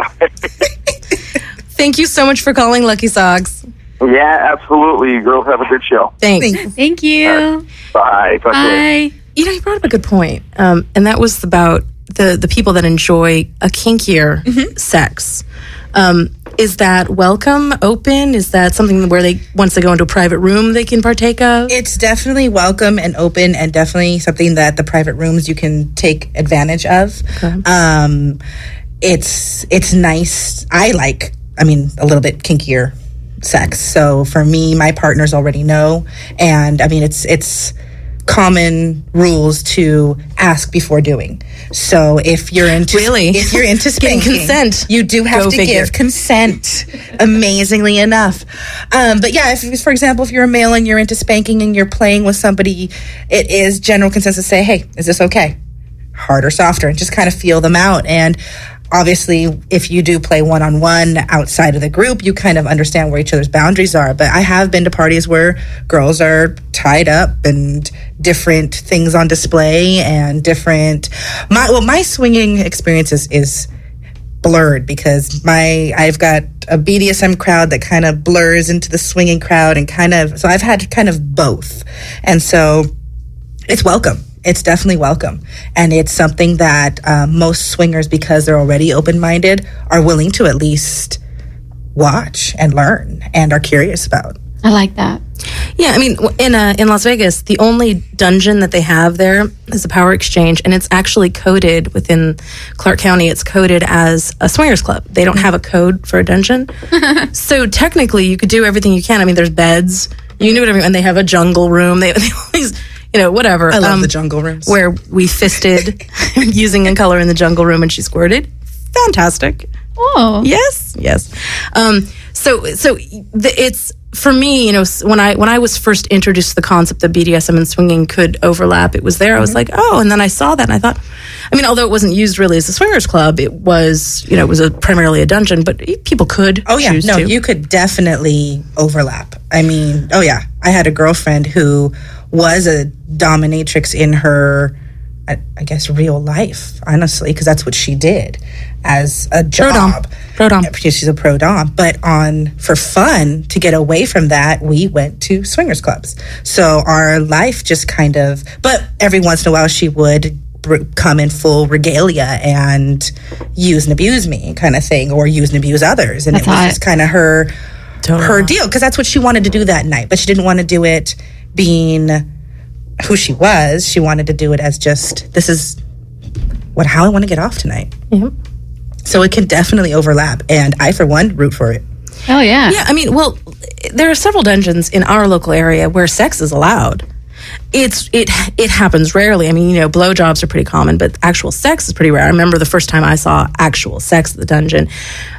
night. Thank you so much for calling Lucky Socks. Yeah, absolutely. You girls have a good show. Thanks. Thanks. Thank you. Bye. Talk to you later. Bye. You know, you brought up a good point, um, and that was about the the people that enjoy a kinkier sex. Um, is that welcome, open? Is that something where they, once they go into a private room, they can partake of? It's definitely welcome and open, and definitely something that the private rooms you can take advantage of. Okay. Um, it's it's nice. I like, I mean, a little bit kinkier sex. So for me, my partners already know, and I mean, it's it's common rules to ask before doing. So if you're into Really? if you're into Getting spanking, consent. you do have Go to figure. give consent. Amazingly enough, um, but yeah, if for example, if you're a male and you're into spanking and you're playing with somebody, it is general consensus to say, "Hey, is this okay? Hard or softer?" And just kind of feel them out. And obviously, if you do play one-on-one outside of the group, you kind of understand where each other's boundaries are. But I have been to parties where girls are tied up and different things on display and different. My well, my swinging experience is, is blurred because my I've got a B D S M crowd that kind of blurs into the swinging crowd and kind of. So I've had kind of both, and so it's welcome. It's definitely welcome. And it's something that uh, most swingers, because they're already open-minded, are willing to at least watch and learn and are curious about. I like that. Yeah, I mean, in uh, in Las Vegas, the only dungeon that they have there is the Power Exchange, and it's actually coded within Clark County. It's coded as a swingers club. They don't have a code for a dungeon. So technically, you could do everything you can. I mean, there's beds. You can do whatever, and they have a jungle room. They, they have these, you know, whatever. I love um, the jungle rooms. Where we fisted using a color in the jungle room, and she squirted. Fantastic. Oh. Yes, yes. Um, so, so the, it's for me. You know, when I when I was first introduced to the concept that B D S M and swinging could overlap, it was there. I was like, oh, and then I saw that, and I thought, I mean, although it wasn't used really as a swingers club, it was, you know, it was a, primarily a dungeon, but people could. Oh yeah, choose no, to. you could definitely overlap. I mean, oh yeah, I had a girlfriend who was a dominatrix in her, I, I guess, real life, honestly, because that's what she did as a job. Pro dom. Because she's a pro dom. But on for fun, to get away from that, we went to swingers clubs. So our life just kind of, but every once in a while she would br- come in full regalia and use and abuse me kind of thing, or use and abuse others. And That's it was hot. just kind of her, Totally. her deal, because that's what she wanted to do that night. But she didn't want to do it being who she was. She wanted to do it as just, this is what how I want to get off tonight. Yep. So it can definitely overlap, and I, for one, root for it. Oh, yeah. Yeah, I mean, well, there are several dungeons in our local area where sex is allowed. It's it it happens rarely. I mean, you know, blowjobs are pretty common, but actual sex is pretty rare. I remember the first time I saw actual sex at the dungeon.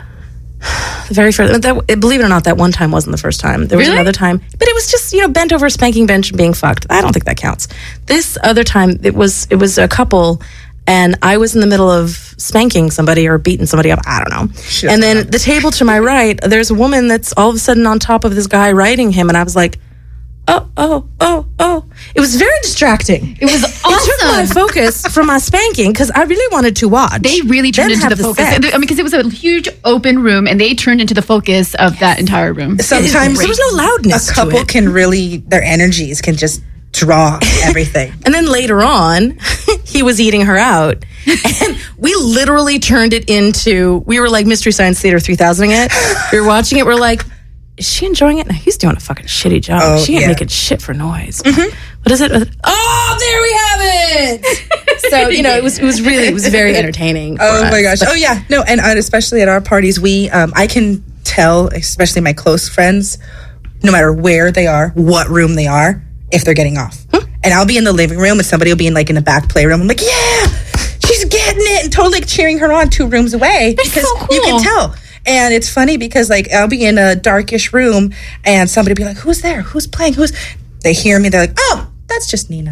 The very first, that, believe it or not, that one time wasn't the first time. There was Really? another time, but it was just, you know, bent over a spanking bench and being fucked. I don't think that counts. This other time, it was it was a couple. And I was in the middle of spanking somebody or beating somebody up. I don't know. Shit. And then the table to my right, there's a woman that's all of a sudden on top of this guy riding him. And I was like, oh, oh, oh, oh. It was very distracting. It was It took my awesome. focus from my spanking because I really wanted to watch. They really turned Then into have the focus. sex. I mean, because it was a huge open room, and they turned into the focus of that entire room. Sometimes There was no loudness a to couple it. can really, their energies can just draw everything. And then later on, he was eating her out. And we literally turned it into, we were like Mystery Science Theater three thousand it. We were watching it. We're like, is she enjoying it? No, he's doing a fucking shitty job. Oh, she ain't yeah. making shit for noise. What is it? Oh, there we have it. So, you know, it was it was really, it was very entertaining. for Oh us. my gosh. Oh yeah. No, and uh, especially at our parties, we um, I can tell, especially my close friends, no matter where they are, what room they are, if they're getting off. And I'll be in the living room and somebody will be in like in the back playroom. I'm like, yeah, she's getting it, and totally cheering her on two rooms away because so you can cool. tell. And it's funny because like I'll be in a darkish room and somebody will be like, who's there? Who's playing? Who's they hear me, they're like, oh, that's just Nina.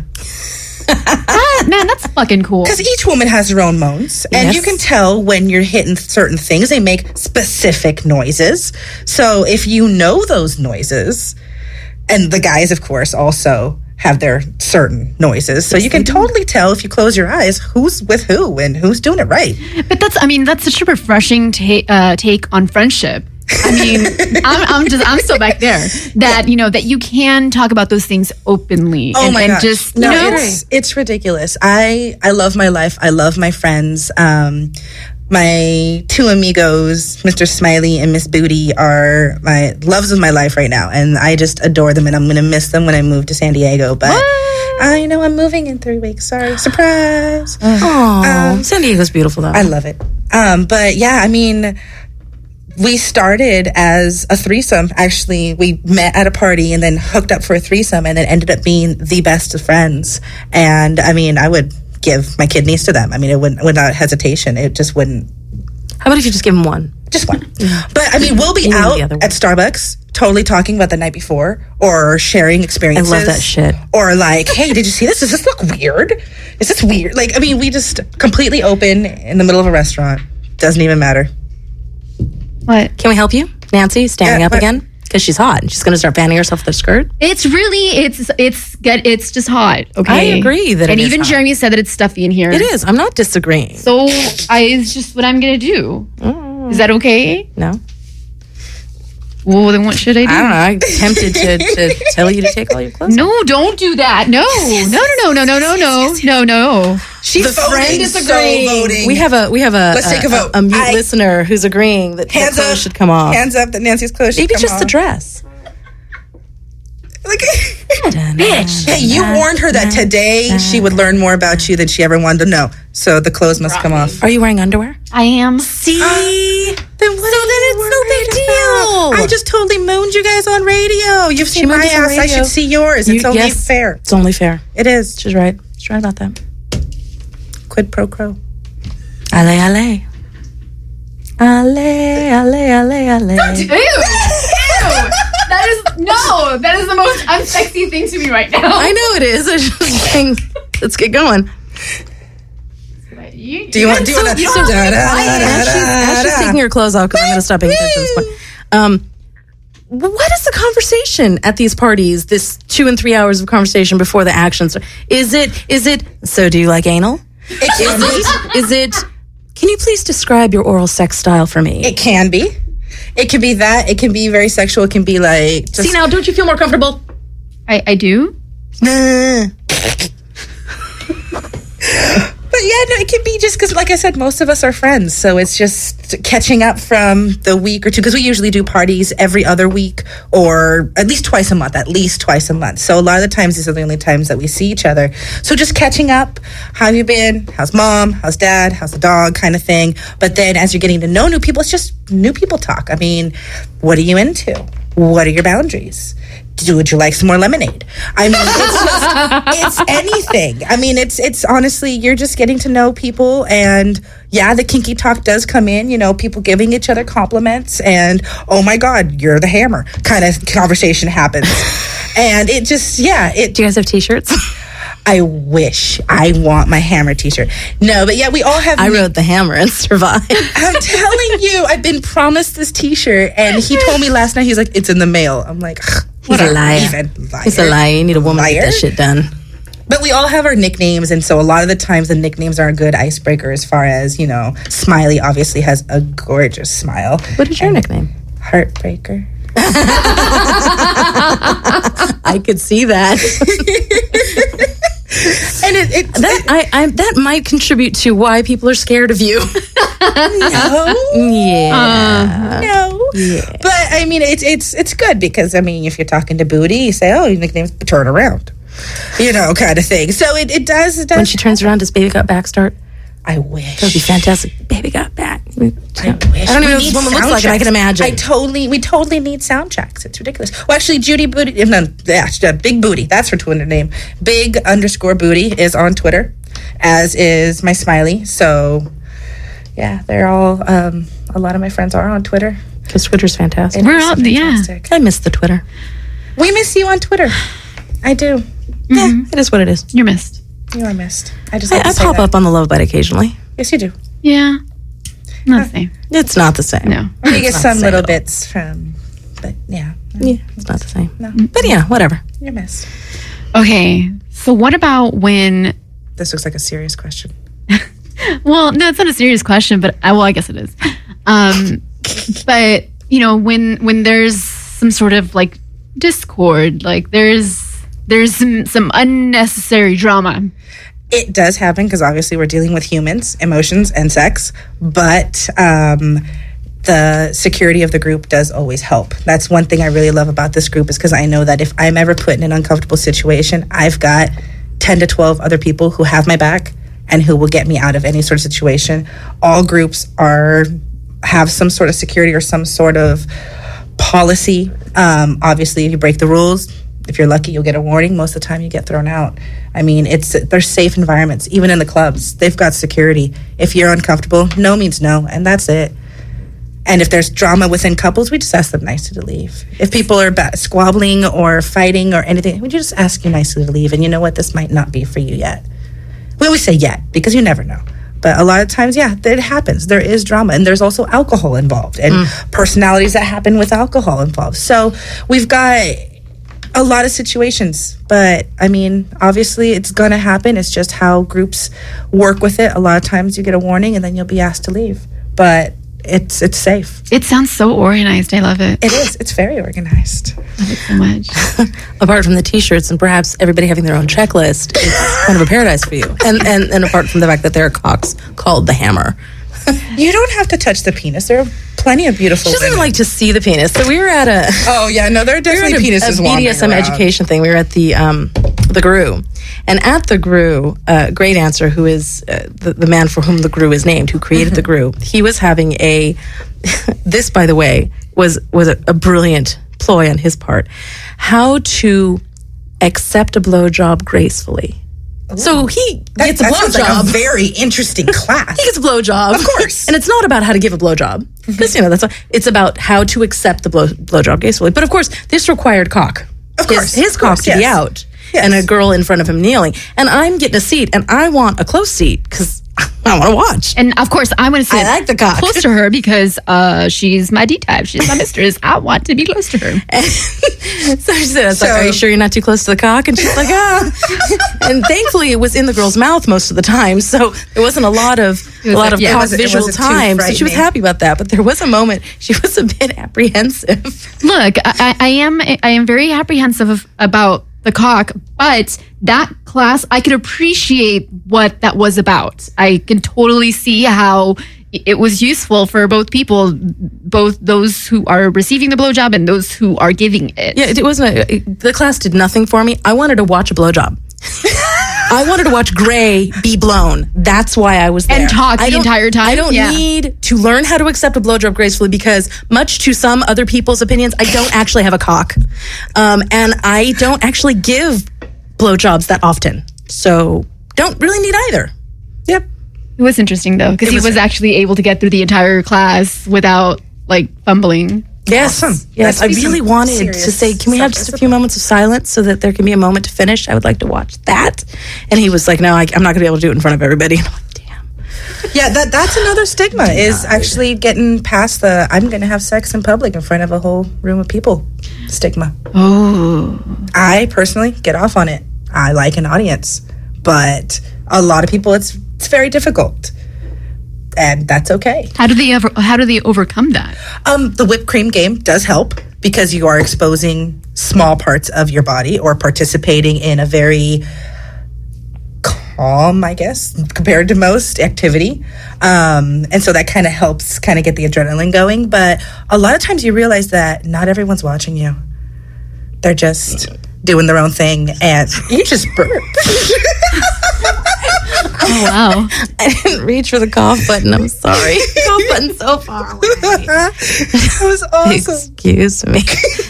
Ah, man, that's fucking cool. Because each woman has her own moans, and Yes. you can tell when you're hitting certain things. They make specific noises. So if you know those noises, and the guys, of course, also have their certain noises. So you can totally tell if you close your eyes who's with who and who's doing it right. But that's, I mean, that's such a refreshing ta- uh, take on friendship. I mean, I'm, I'm just, I'm still back there. That, you know, that you can talk about those things openly. Oh and, my and gosh. just, you no, know, it's, it's ridiculous. I, I love my life. I love my friends. Um, my two amigos, Mister Smiley and Miss Booty, are my loves of my life right now. And I just adore them, and I'm going to miss them when I move to San Diego. But I know I'm moving in three weeks. Sorry. Surprise. Aw, Um, San Diego's beautiful, though. I love it. Um, but yeah, I mean, we started as a threesome. Actually, we met at a party and then hooked up for a threesome, and then ended up being the best of friends. And I mean, I would give my kidneys to them. I mean, it wouldn't, without hesitation. It just wouldn't, How about if you just give him one? just one. But I mean, we'll be You need out the other one. at Starbucks totally talking about the night before, or sharing experiences. I love that shit. Or like, hey, did you see this? Does this look weird? Is this weird? Like, I mean, we just completely open in the middle of a restaurant. Doesn't even matter. what? Can we help you? Nancy, standing Yeah, up but- again? Because she's hot and she's going to start fanning herself with her skirt. It's really, it's it's get it's just hot. Okay, I agree that it and is even hot. Jeremy said that it's stuffy in here. It is. I'm not disagreeing. So I it's just what I'm gonna do. Mm. Is that okay? No. Well, then what should I do? I don't know. I'm tempted to, to tell you to take all your clothes off. No, don't do that. No, no, no, no, no, no, no, no, no. She's The voting, friend is so agreeing. voting. We have a we have a Let's a, take a vote. a, a mute I- listener who's agreeing that hands the clothes up should come off. Hands up that Nancy's clothes should Maybe come just off. the dress. Like, Bitch. hey, you warned her that today she would learn more about you than she ever wanted to know. So the clothes must come off. Are you wearing underwear? I am. See? Then what So then it's no big deal. I just totally mooned you guys on radio. You've seen mooned my us on ass. I radio. should see yours. It's You- only yes. fair. It's only fair. It is. She's right. She's right about that. Quid pro quo. Ale, ale. Ale, ale, ale, ale. Ew, ew. That is no. That is the most unsexy thing to me right now. I know it is. I just think, let's get going. You, Do you want? Do you so- want to? you don't have to be quiet. As she's, as she's taking her clothes off, because I'm going to stop paying attention at this point. Um, what is the conversation at these parties? This two and three hours of conversation before the action start? Is it? Is it? So, do you like anal? It can be. Is it? Can you please describe your oral sex style for me? It can be. It can be that. It can be very sexual. It can be like. Just, See now, don't you feel more comfortable? I, I do. Nah. But yeah, no, it can be just because, like I said, most of us are friends. So it's just catching up from the week or two, because we usually do parties every other week or at least twice a month, at least twice a month. So a lot of the times, these are the only times that we see each other. So just catching up. How have you been? How's mom? How's dad? How's the dog? Kind of thing. But then as you're getting to know new people, it's just new people talk. I mean, what are you into? What are your boundaries? Do would you like some more lemonade? I mean, it's just, it's anything. I mean, it's it's honestly, you're just getting to know people, and yeah, the kinky talk does come in. You know, people giving each other compliments, and oh my God, you're the hammer kind of conversation happens, and it just yeah, it. Do you guys have T-shirts? I wish I want my hammer T-shirt. No, but yeah, we all have. I wrote the hammer and survived. I'm telling you, I've been promised this T-shirt, and he told me last night. He's like, "It's in the mail." I'm like, He's a liar. Even liar. He's a liar. You need a woman to get Liar. that shit done. But we all have our nicknames, and so a lot of the times the nicknames are a good icebreaker. As far as you know, Smiley obviously has a gorgeous smile. What is your nickname? Heartbreaker. I could see that. And it, it That I, I that might contribute to why people are scared of you. no, Yeah. no. Yeah. But I mean, it's it's it's good because I mean, if you're talking to Booty, you say, "Oh, your nickname's Turn Around," you know, kind of thing. So it, it does it does. When she turns around, does Baby Got Back start? I wish. That would be fantastic. Baby Got Back. I wish. I don't even We know what need this woman looks like, and I can soundtracks. imagine. I totally, we totally need soundtracks. It's ridiculous. Well, actually, Judy Booty, no, yeah, uh, Big Booty. That's her Twitter name. Big underscore Booty is on Twitter, as is my Smiley. So, yeah, they're all. Um, a lot of my friends are on Twitter. Because Twitter's fantastic. We're all yeah. Fantastic. I miss the Twitter. We miss you on Twitter. I do. Yeah, it is what it is. You're missed. You are missed. I just. I, Like to I say pop that. up on the Love Bite occasionally. Yes, you do. Yeah. Not the same. It's not the same. No. Or you get not some the same little at all. bits from. But yeah, Yeah, it's not the same. No. But yeah, whatever. you're missed. Okay. So what about when? This looks like a serious question. Well, no, it's not a serious question, but I, well, I guess it is. Um, but you know, when when there's some sort of like discord, like there's there's some some unnecessary drama. It does happen because obviously we're dealing with humans, emotions, and sex. But um, the security of the group does always help. That's one thing I really love about this group is because I know that if I'm ever put in an uncomfortable situation, I've got ten to twelve other people who have my back and who will get me out of any sort of situation. All groups are have some sort of security or some sort of policy. Um, obviously, if you break the rules, if you're lucky, you'll get a warning. Most of the time, you get thrown out. I mean, it's they're safe environments. Even in the clubs, they've got security. If you're uncomfortable, no means no, and that's it. And if there's drama within couples, we just ask them nicely to leave. If people are ba- squabbling or fighting or anything, we just ask you nicely to leave. And you know what? This might not be for you yet. We always say yet because you never know. But a lot of times, yeah, it happens. There is drama, and there's also alcohol involved, and mm. personalities that happen with alcohol involved. So we've got a lot of situations, but I mean, obviously it's going to happen. It's just how groups work with it. A lot of times you get a warning and then you'll be asked to leave, but it's it's safe. It sounds so organized. I love it. It is. It's very organized. I love it so much. Apart from the t-shirts and perhaps everybody having their own checklist, it's kind of a paradise for you. And, and, and apart from the fact that there are cocks called the Hammer. You don't have to touch the penis. There are plenty of beautiful She doesn't women. like to see the penis. So we were at a... Oh, yeah. No, there are definitely we were at penises a, a B D S M wandering around. education thing. We were at the um, the G R U. And at the G R U, uh, Great Answer, who is uh, the, the man for whom the G R U is named, who created mm-hmm. the G R U, he was having a... this, by the way, was, was a, a brilliant ploy on his part. How to accept a blowjob gracefully. Ooh. So he that, gets a that sounds like blowjob. a very interesting class. He gets a blowjob, of course, and it's not about how to give a blowjob because you know that's a, it's about how to accept the blow, blowjob gracefully. But of course, this required cock. Of course, his, his of cock course, to yes. be out, yes. and a girl in front of him kneeling. And I'm getting a seat, and I want a close seat because I want to watch. And of course, I want to sit I like the cock. close to her because uh, she's my D type. She's my mistress. I want to be close to her. And so she said, I was So- like, are you sure you're not too close to the cock? And she's like, ah. And thankfully, it was in the girl's mouth most of the time, so there wasn't a lot of a lot like- of yeah, it cock wasn't- it visual wasn't too time. So she was frightening. happy about that. But there was a moment she was a bit apprehensive. Look, I, I am I am very apprehensive of, about the cock, but that class, I could appreciate what that was about. I can totally see how it was useful for both people, both those who are receiving the blowjob and those who are giving it. Yeah, it wasn't. A, it, the class did nothing for me. I wanted to watch a blowjob. I wanted to watch Gray be blown. That's why I was there. And talk I the don't- entire time? I don't Yeah. need to learn how to accept a blowjob gracefully because, much to some other people's opinions, I don't actually have a cock, um, and I don't actually give blowjobs that often. So, don't really need either. Yep. It was interesting though, because he was- was actually able to get through the entire class without like fumbling. Yes, Awesome. yes. That's I be really some wanted serious to say, can we have just a few moments of silence so that there can be a moment to finish? I would like to watch that. And he was like, no, I, I'm not going to be able to do it in front of everybody. And I'm like, damn. Yeah, that that's another stigma is actually getting past the I'm going to have sex in public in front of a whole room of people stigma. Oh. I personally get off on it. I like an audience, but a lot of people it's it's very difficult. And that's okay. How do they ever how do they overcome that? Um, the whipped cream game does help because you are exposing small parts of your body or participating in a very calm, I guess, compared to most activity. Um, and so that kind of helps kind of get the adrenaline going. But a lot of times you realize that not everyone's watching you. They're just doing their own thing. And you just burped. Oh wow. I didn't reach for the cough button. I'm sorry. Cough button's so far away. That was awesome. Excuse me.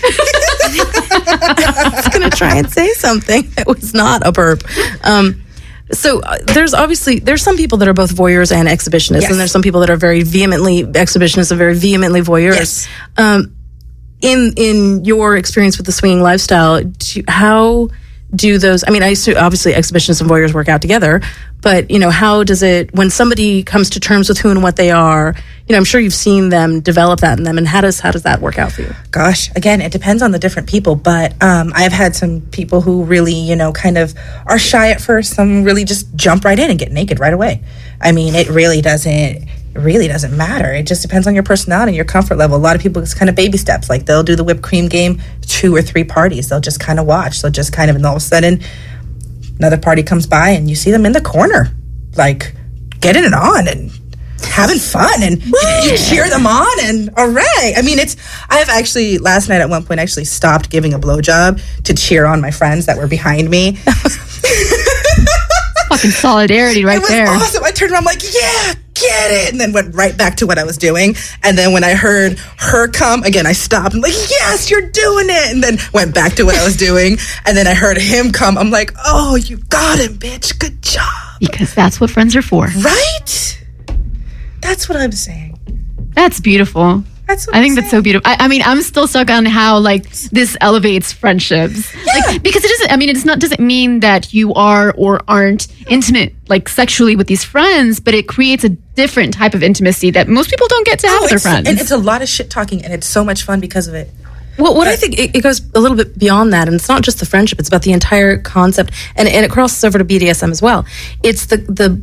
I was going to try and say something that was not a burp. Um, so uh, there's obviously, there's some people that are both voyeurs and exhibitionists, Yes. and there's some people that are very vehemently exhibitionists and very vehemently voyeurs. Yes. Um, in in your experience with the swinging lifestyle, do, how do those, I mean, I assume obviously exhibitionists and voyeurs work out together, but, you know, how does it, when somebody comes to terms with who and what they are, you know, I'm sure you've seen them develop that in them, and how does how does that work out for you? Gosh, again, it depends on the different people, but um, I've had some people who really, you know, kind of are shy at first. Some really just jump right in and get naked right away. I mean, it really doesn't, it really doesn't matter. It just depends on your personality and your comfort level. A lot of people, it's kind of baby steps. Like they'll do the whipped cream game, two or three parties. They'll just kind of watch. They'll just kind of, and all of a sudden, another party comes by and you see them in the corner, like getting it on and having fun, and you, you cheer them on, and all right. I mean, it's, I've actually, last night at one point, actually stopped giving a blowjob to cheer on my friends that were behind me. Fucking solidarity right It was there. awesome. I turned around, I'm like, yeah, get it. And then went right back to what I was doing. And then when I heard her come, again, I stopped. I'm like, yes, you're doing it. And then went back to what I was doing. And then I heard him come. I'm like, oh, you got him, bitch. Good job. Because that's what friends are for. Right? That's what I'm saying. That's beautiful. That's what I I'm think that's so saying. beautiful. I, I mean, I'm still stuck on how like this elevates friendships. Like, because it doesn't. I mean, it's not doesn't mean that you are or aren't intimate like sexually with these friends, but it creates a different type of intimacy that most people don't get to have Oh, with their it's- friends. And it's a lot of shit talking, and it's so much fun because of it. Well, what I think it, it goes a little bit beyond that, and it's not just the friendship; it's about the entire concept, and, and it crosses over to B D S M as well. It's the the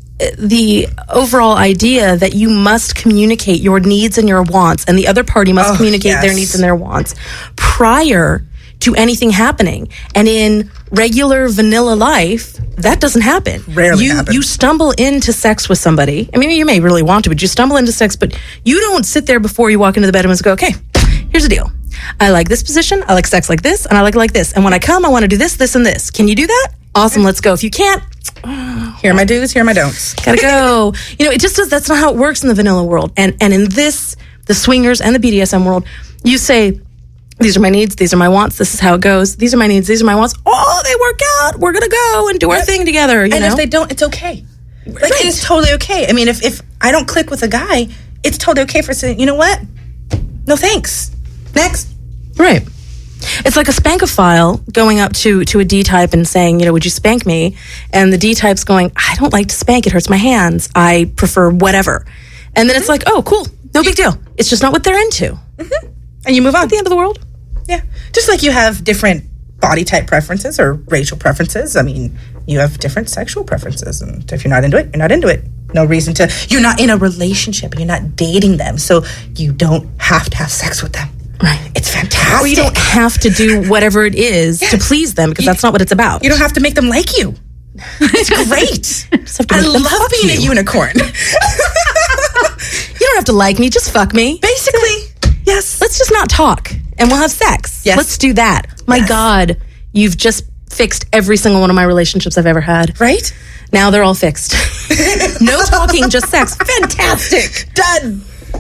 the overall idea that you must communicate your needs and your wants, and the other party must Oh, communicate their yes. needs and their wants prior to anything happening. And in regular vanilla life, that doesn't happen. Rarely you, happens. You stumble into sex with somebody. I mean, you may really want to, but you stumble into sex, but you don't sit there before you walk into the bedroom and go, okay, here's the deal. I like this position, I like sex like this, and I like it like this. And when I come, I want to do this, this, and this. Can you do that? Awesome, let's go. If you can't, Here are my do's, here are my don'ts. gotta go. You know, it just does, that's not how it works in the vanilla world. And and in this, the swingers and the B D S M world, you say, these are my needs, these are my wants, this is how it goes. These are my needs, these are my wants. Oh, they work out. We're gonna go and do our thing together. You And know? if they don't, it's okay. Like, it is totally okay. I mean, if, if I don't click with a guy, it's totally okay for saying, you know what? No thanks. Next. Right. It's like a spankophile going up to to a D type and saying, you know, would you spank me? And the D type's going, I don't like to spank. It hurts my hands. I prefer whatever. And then it's like, oh, cool. No big deal. It's just not what they're into. And you move on. At the end of the world. Yeah. Just like you have different body type preferences or racial preferences. I mean, you have different sexual preferences. And if you're not into it, you're not into it. No reason to. You're not in a relationship. You're not dating them. So you don't have to have sex with them. Right. It's fantastic. Or you don't have to do whatever it is to please them because that's not what it's about. You don't have to make them like you. It's great. Just have to I make them love fuck being a you. unicorn. You don't have to like me. Just fuck me. Basically, yes. Let's just not talk and we'll have sex. Yes. Let's do that. My Yes. God, you've just fixed every single one of my relationships I've ever had. Right? Now they're all fixed. No talking, just sex. Fantastic. Done.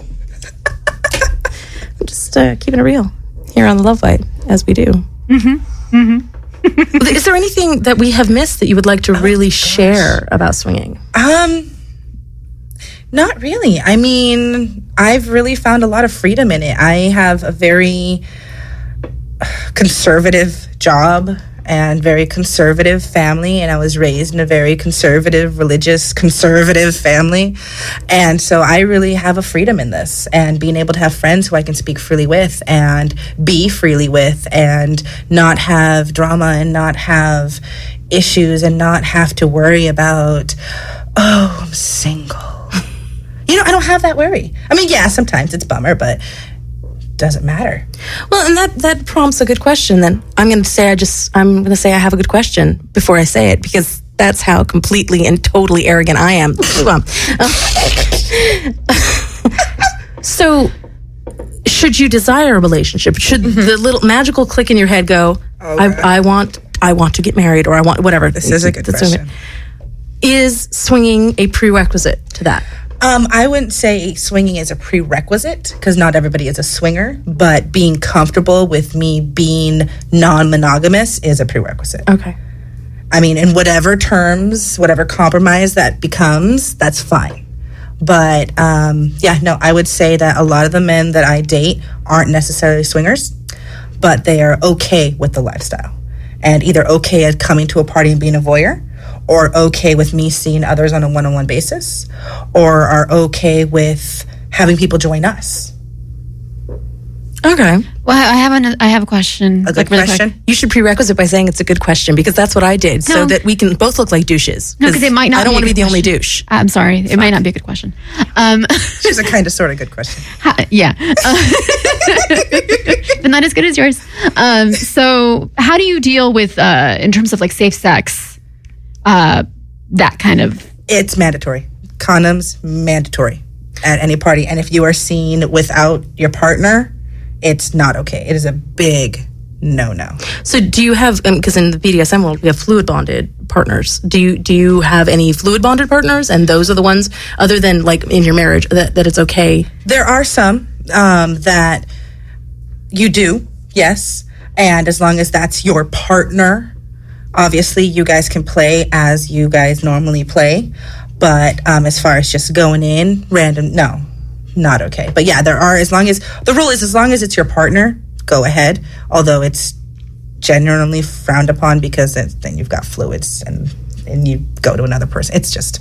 Just uh, keeping it real here on the Love Bite, as we do. Mm-hmm. Mm-hmm. Is there anything that we have missed that you would like to really share about swinging? Um, not really. I mean, I've really found a lot of freedom in it. I have a very conservative job and very conservative family, and I was raised in a very conservative, religious, conservative family. And so I really have a freedom in this, and being able to have friends who I can speak freely with and be freely with and not have drama and not have issues and not have to worry about, oh, I'm single. You know, I don't have that worry. I mean, yeah, sometimes it's a bummer, but doesn't matter. Well, and that, that prompts a good question then. I'm going to say I just, I'm going to say I have a good question before I say it because that's how completely and totally arrogant I am. So, should you desire a relationship? Should the little magical click in your head go, I, I want, I want to get married or I want whatever. This is a good That's question. Is swinging a prerequisite to that? Um, I wouldn't say swinging is a prerequisite because not everybody is a swinger, but being comfortable with me being non-monogamous is a prerequisite. Okay. I mean, in whatever terms, whatever compromise that becomes, that's fine. But um, yeah, no, I would say that a lot of the men that I date aren't necessarily swingers, but they are okay with the lifestyle and either okay at coming to a party and being a voyeur, or okay with me seeing others on a one-on-one basis, or are okay with having people join us. Okay. Well, I have an, I have a question. A good really quick. question. You should prerequisite by saying it's a good question because that's what I did, so No. that we can both look like douches. No, because it might not. I don't be a want to be good the only question. douche. I'm sorry, it might not be a good question. Um, She's a kind of sort of good question. ha- yeah, uh, but not as good as yours. Um, so, how do you deal with, uh, in terms of like safe sex, uh, that kind of? It's mandatory. Condoms, mandatory at any party. And if you are seen without your partner, it's not okay. It is a big no-no. So, do you have? Because in the B D S M world, we have fluid bonded partners. Do you do you have any fluid bonded partners? And those are the ones, other than like in your marriage, that, that it's okay. There are some um, that you do, yes. And as long as that's your partner, obviously you guys can play as you guys normally play. But um, as far as just going in random, no, not okay. But yeah, there are, as long as, the rule is as long as it's your partner, go ahead. Although it's generally frowned upon because then you've got fluids and and you go to another person. It's just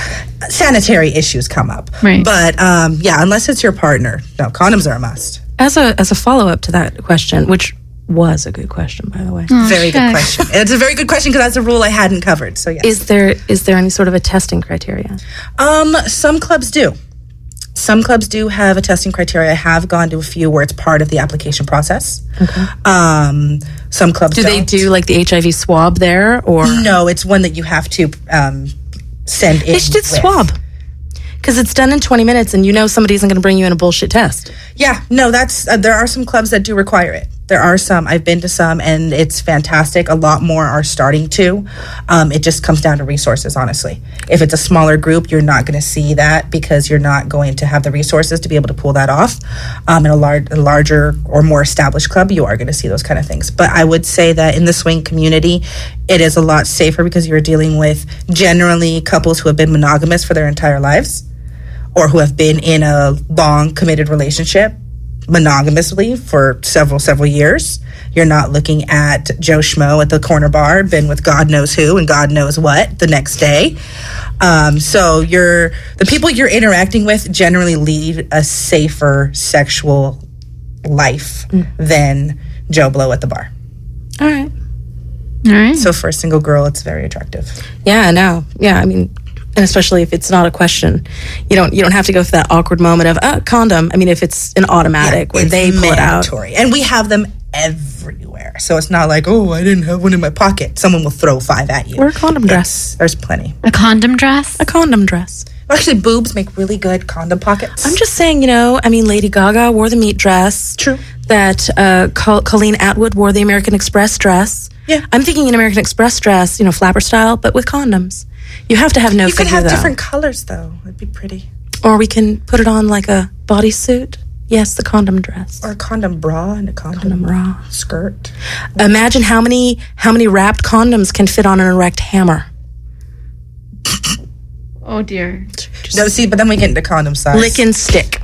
sanitary issues come up. Right. But um, yeah, unless it's your partner, no, condoms are a must. As a as a follow up to that question, which was a good question, by the way. Oh, very good shucks. question. It's a very good question because that's a rule I hadn't covered. So yes. Is there is there any sort of a testing criteria? Um, some clubs do. Some clubs do have a testing criteria. I have gone to a few where it's part of the application process. Okay. Um, some clubs Do they don't. do like the H I V swab there, or No, it's one that you have to um, send in. they should do the with. swab? Because it's done in twenty minutes, and you know somebody isn't going to bring you in a bullshit test. Yeah, no, that's uh, there are some clubs that do require it. There are some. I've been to some, and it's fantastic. A lot more are starting to. Um, it just comes down to resources, honestly. If it's a smaller group, you're not going to see that because you're not going to have the resources to be able to pull that off. Um, in a, lar- a larger or more established club, you are going to see those kind of things. But I would say that in the swing community, it is a lot safer because you're dealing with generally couples who have been monogamous for their entire lives or who have been in a long committed relationship monogamously for several, several years. You're not looking at Joe Schmo at the corner bar, been with God knows who and God knows what the next day. Um, so you're the people you're interacting with generally lead a safer sexual life mm. than Joe Blow at the bar. All right. All right. So for a single girl, it's very attractive. Yeah, no. Yeah, I mean, and especially if it's not a question, you don't you don't have to go through that awkward moment of uh, condom. I mean, if it's an automatic where it's they pull it out, mandatory. And we have them everywhere, so it's not like, oh, I didn't have one in my pocket. Someone will throw five at you. or a condom dress, Yes, there's plenty. A condom dress? a condom dress. Actually, boobs make really good condom pockets. I'm just saying, you know, I mean, Lady Gaga wore the meat dress. True. That uh, Col- Colleen Atwood wore the American Express dress. Yeah. I'm thinking an American Express dress, you know, flapper style, but with condoms. You have to have no you could figure, have though. different colors, though. It'd be pretty. Or we can put it on like a bodysuit. Yes, the condom dress. Or a condom bra and a condom, Condom bra. skirt. Imagine how many how many wrapped condoms can fit on an erect hammer. Oh, dear. No, see, but then we get into condom size. Lick and stick.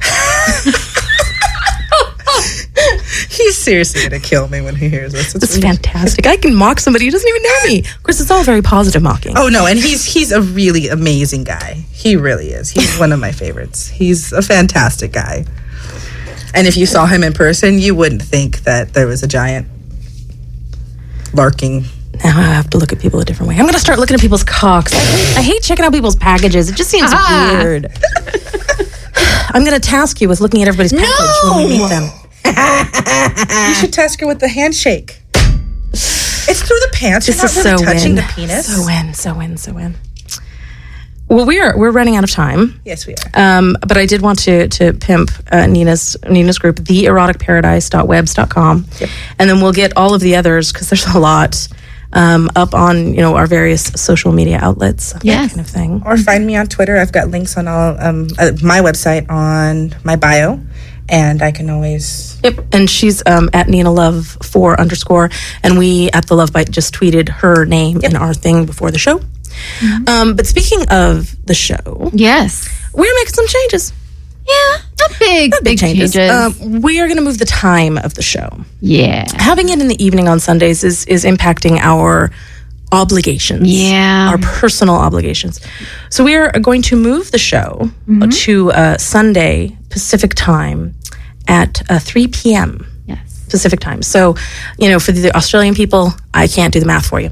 He's seriously going to kill me when he hears this. It's fantastic. I can mock somebody who doesn't even know me. Of course, it's all very positive mocking. Oh, no, and he's he's a really amazing guy. He really is. He's one of my favorites. He's a fantastic guy. And if you saw him in person, you wouldn't think that there was a giant larking. Now I have to look at people a different way. I'm going to start looking at people's cocks. I hate, I hate checking out people's packages. It just seems Ah. weird. I'm going to task you with looking at everybody's package when we meet them. You should task her with the handshake. It's through the pants. This You're is not really so touching win. the penis. So win, so win, so win. Well, we're we're running out of time. Yes, we are. Um, but I did want to to pimp uh, Nina's Nina's group, the erotic paradise dot webs dot com, Yep. and then we'll get all of the others because there's a lot um, up on you know our various social media outlets, that Yes. kind of thing. Or find me on Twitter. I've got links on all um, uh, my website on my bio, and I can always. Yep, and she's um, at Nina Love four underscore, and we at the Love Bite just tweeted her name in our thing before the show. Mm-hmm. Um, but speaking of the show, Yes. we're making some changes. Yeah. Not big, Not big changes. Um, we are going to move the time of the show. yeah. Having it in the evening on Sundays is is impacting our obligations. Yeah. Our personal obligations. So we are going to move the show Mm-hmm. to uh, Sunday Pacific time at uh, three p.m. Yes. Pacific time. So, you know, for the Australian people, I can't do the math for you.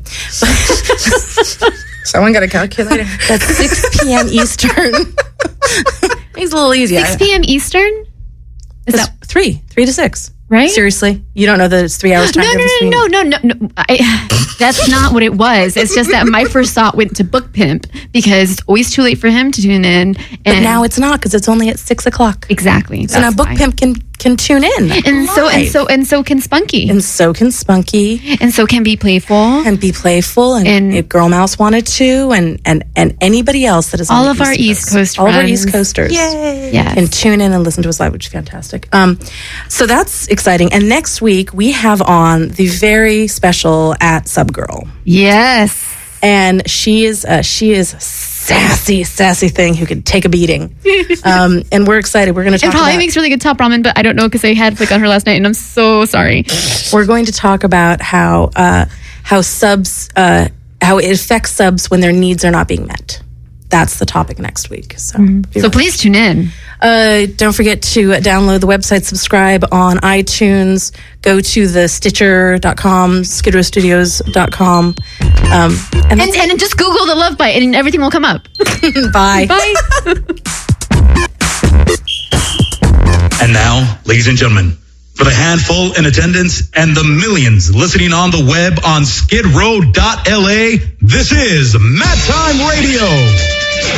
Someone got a calculator. That's six p.m. Eastern. Makes it a little easier. six p.m. Eastern? Is It's that three, three to six. right? Seriously, you don't know that it's three hours time No, no, difference no, between- no, no, no, no. I, that's not what it was. It's just that my first thought went to Book Pimp because it's always too late for him to tune in. And But now it's not because it's only at six o'clock. exactly. So now that's Book why. Pimp can can tune in, and so and live. so and so can Spunky, and so can Spunky, and so can Be Playful. and be playful, and, And- if Girl Mouse wanted to, and and and anybody else that is on All the of our East Coast all of our friends. East Coasters, Yes. and tune in and listen to us live, which is fantastic. Um, so that's exciting. And next week we have on the very special at Subgirl. Yes. And she is uh, she is sassy, sassy thing who could take a beating. Um, and we're excited. We're going to talk It probably about, makes really good top ramen, but I don't know because I had like on her last night, and I'm so sorry. we're going to talk about how uh, how subs uh, how it affects subs when their needs are not being met. That's the topic next week. So, Mm-hmm. So please tune in. Uh, don't forget to download the website, subscribe on iTunes, go to the stitcher dot com, skid row studios dot com. Um, and, And, and just Google the Love Bite and everything will come up. bye. Bye. And now, ladies and gentlemen, for the handful in attendance and the millions listening on the web on skid row dot L A, this is Mat Time Radio.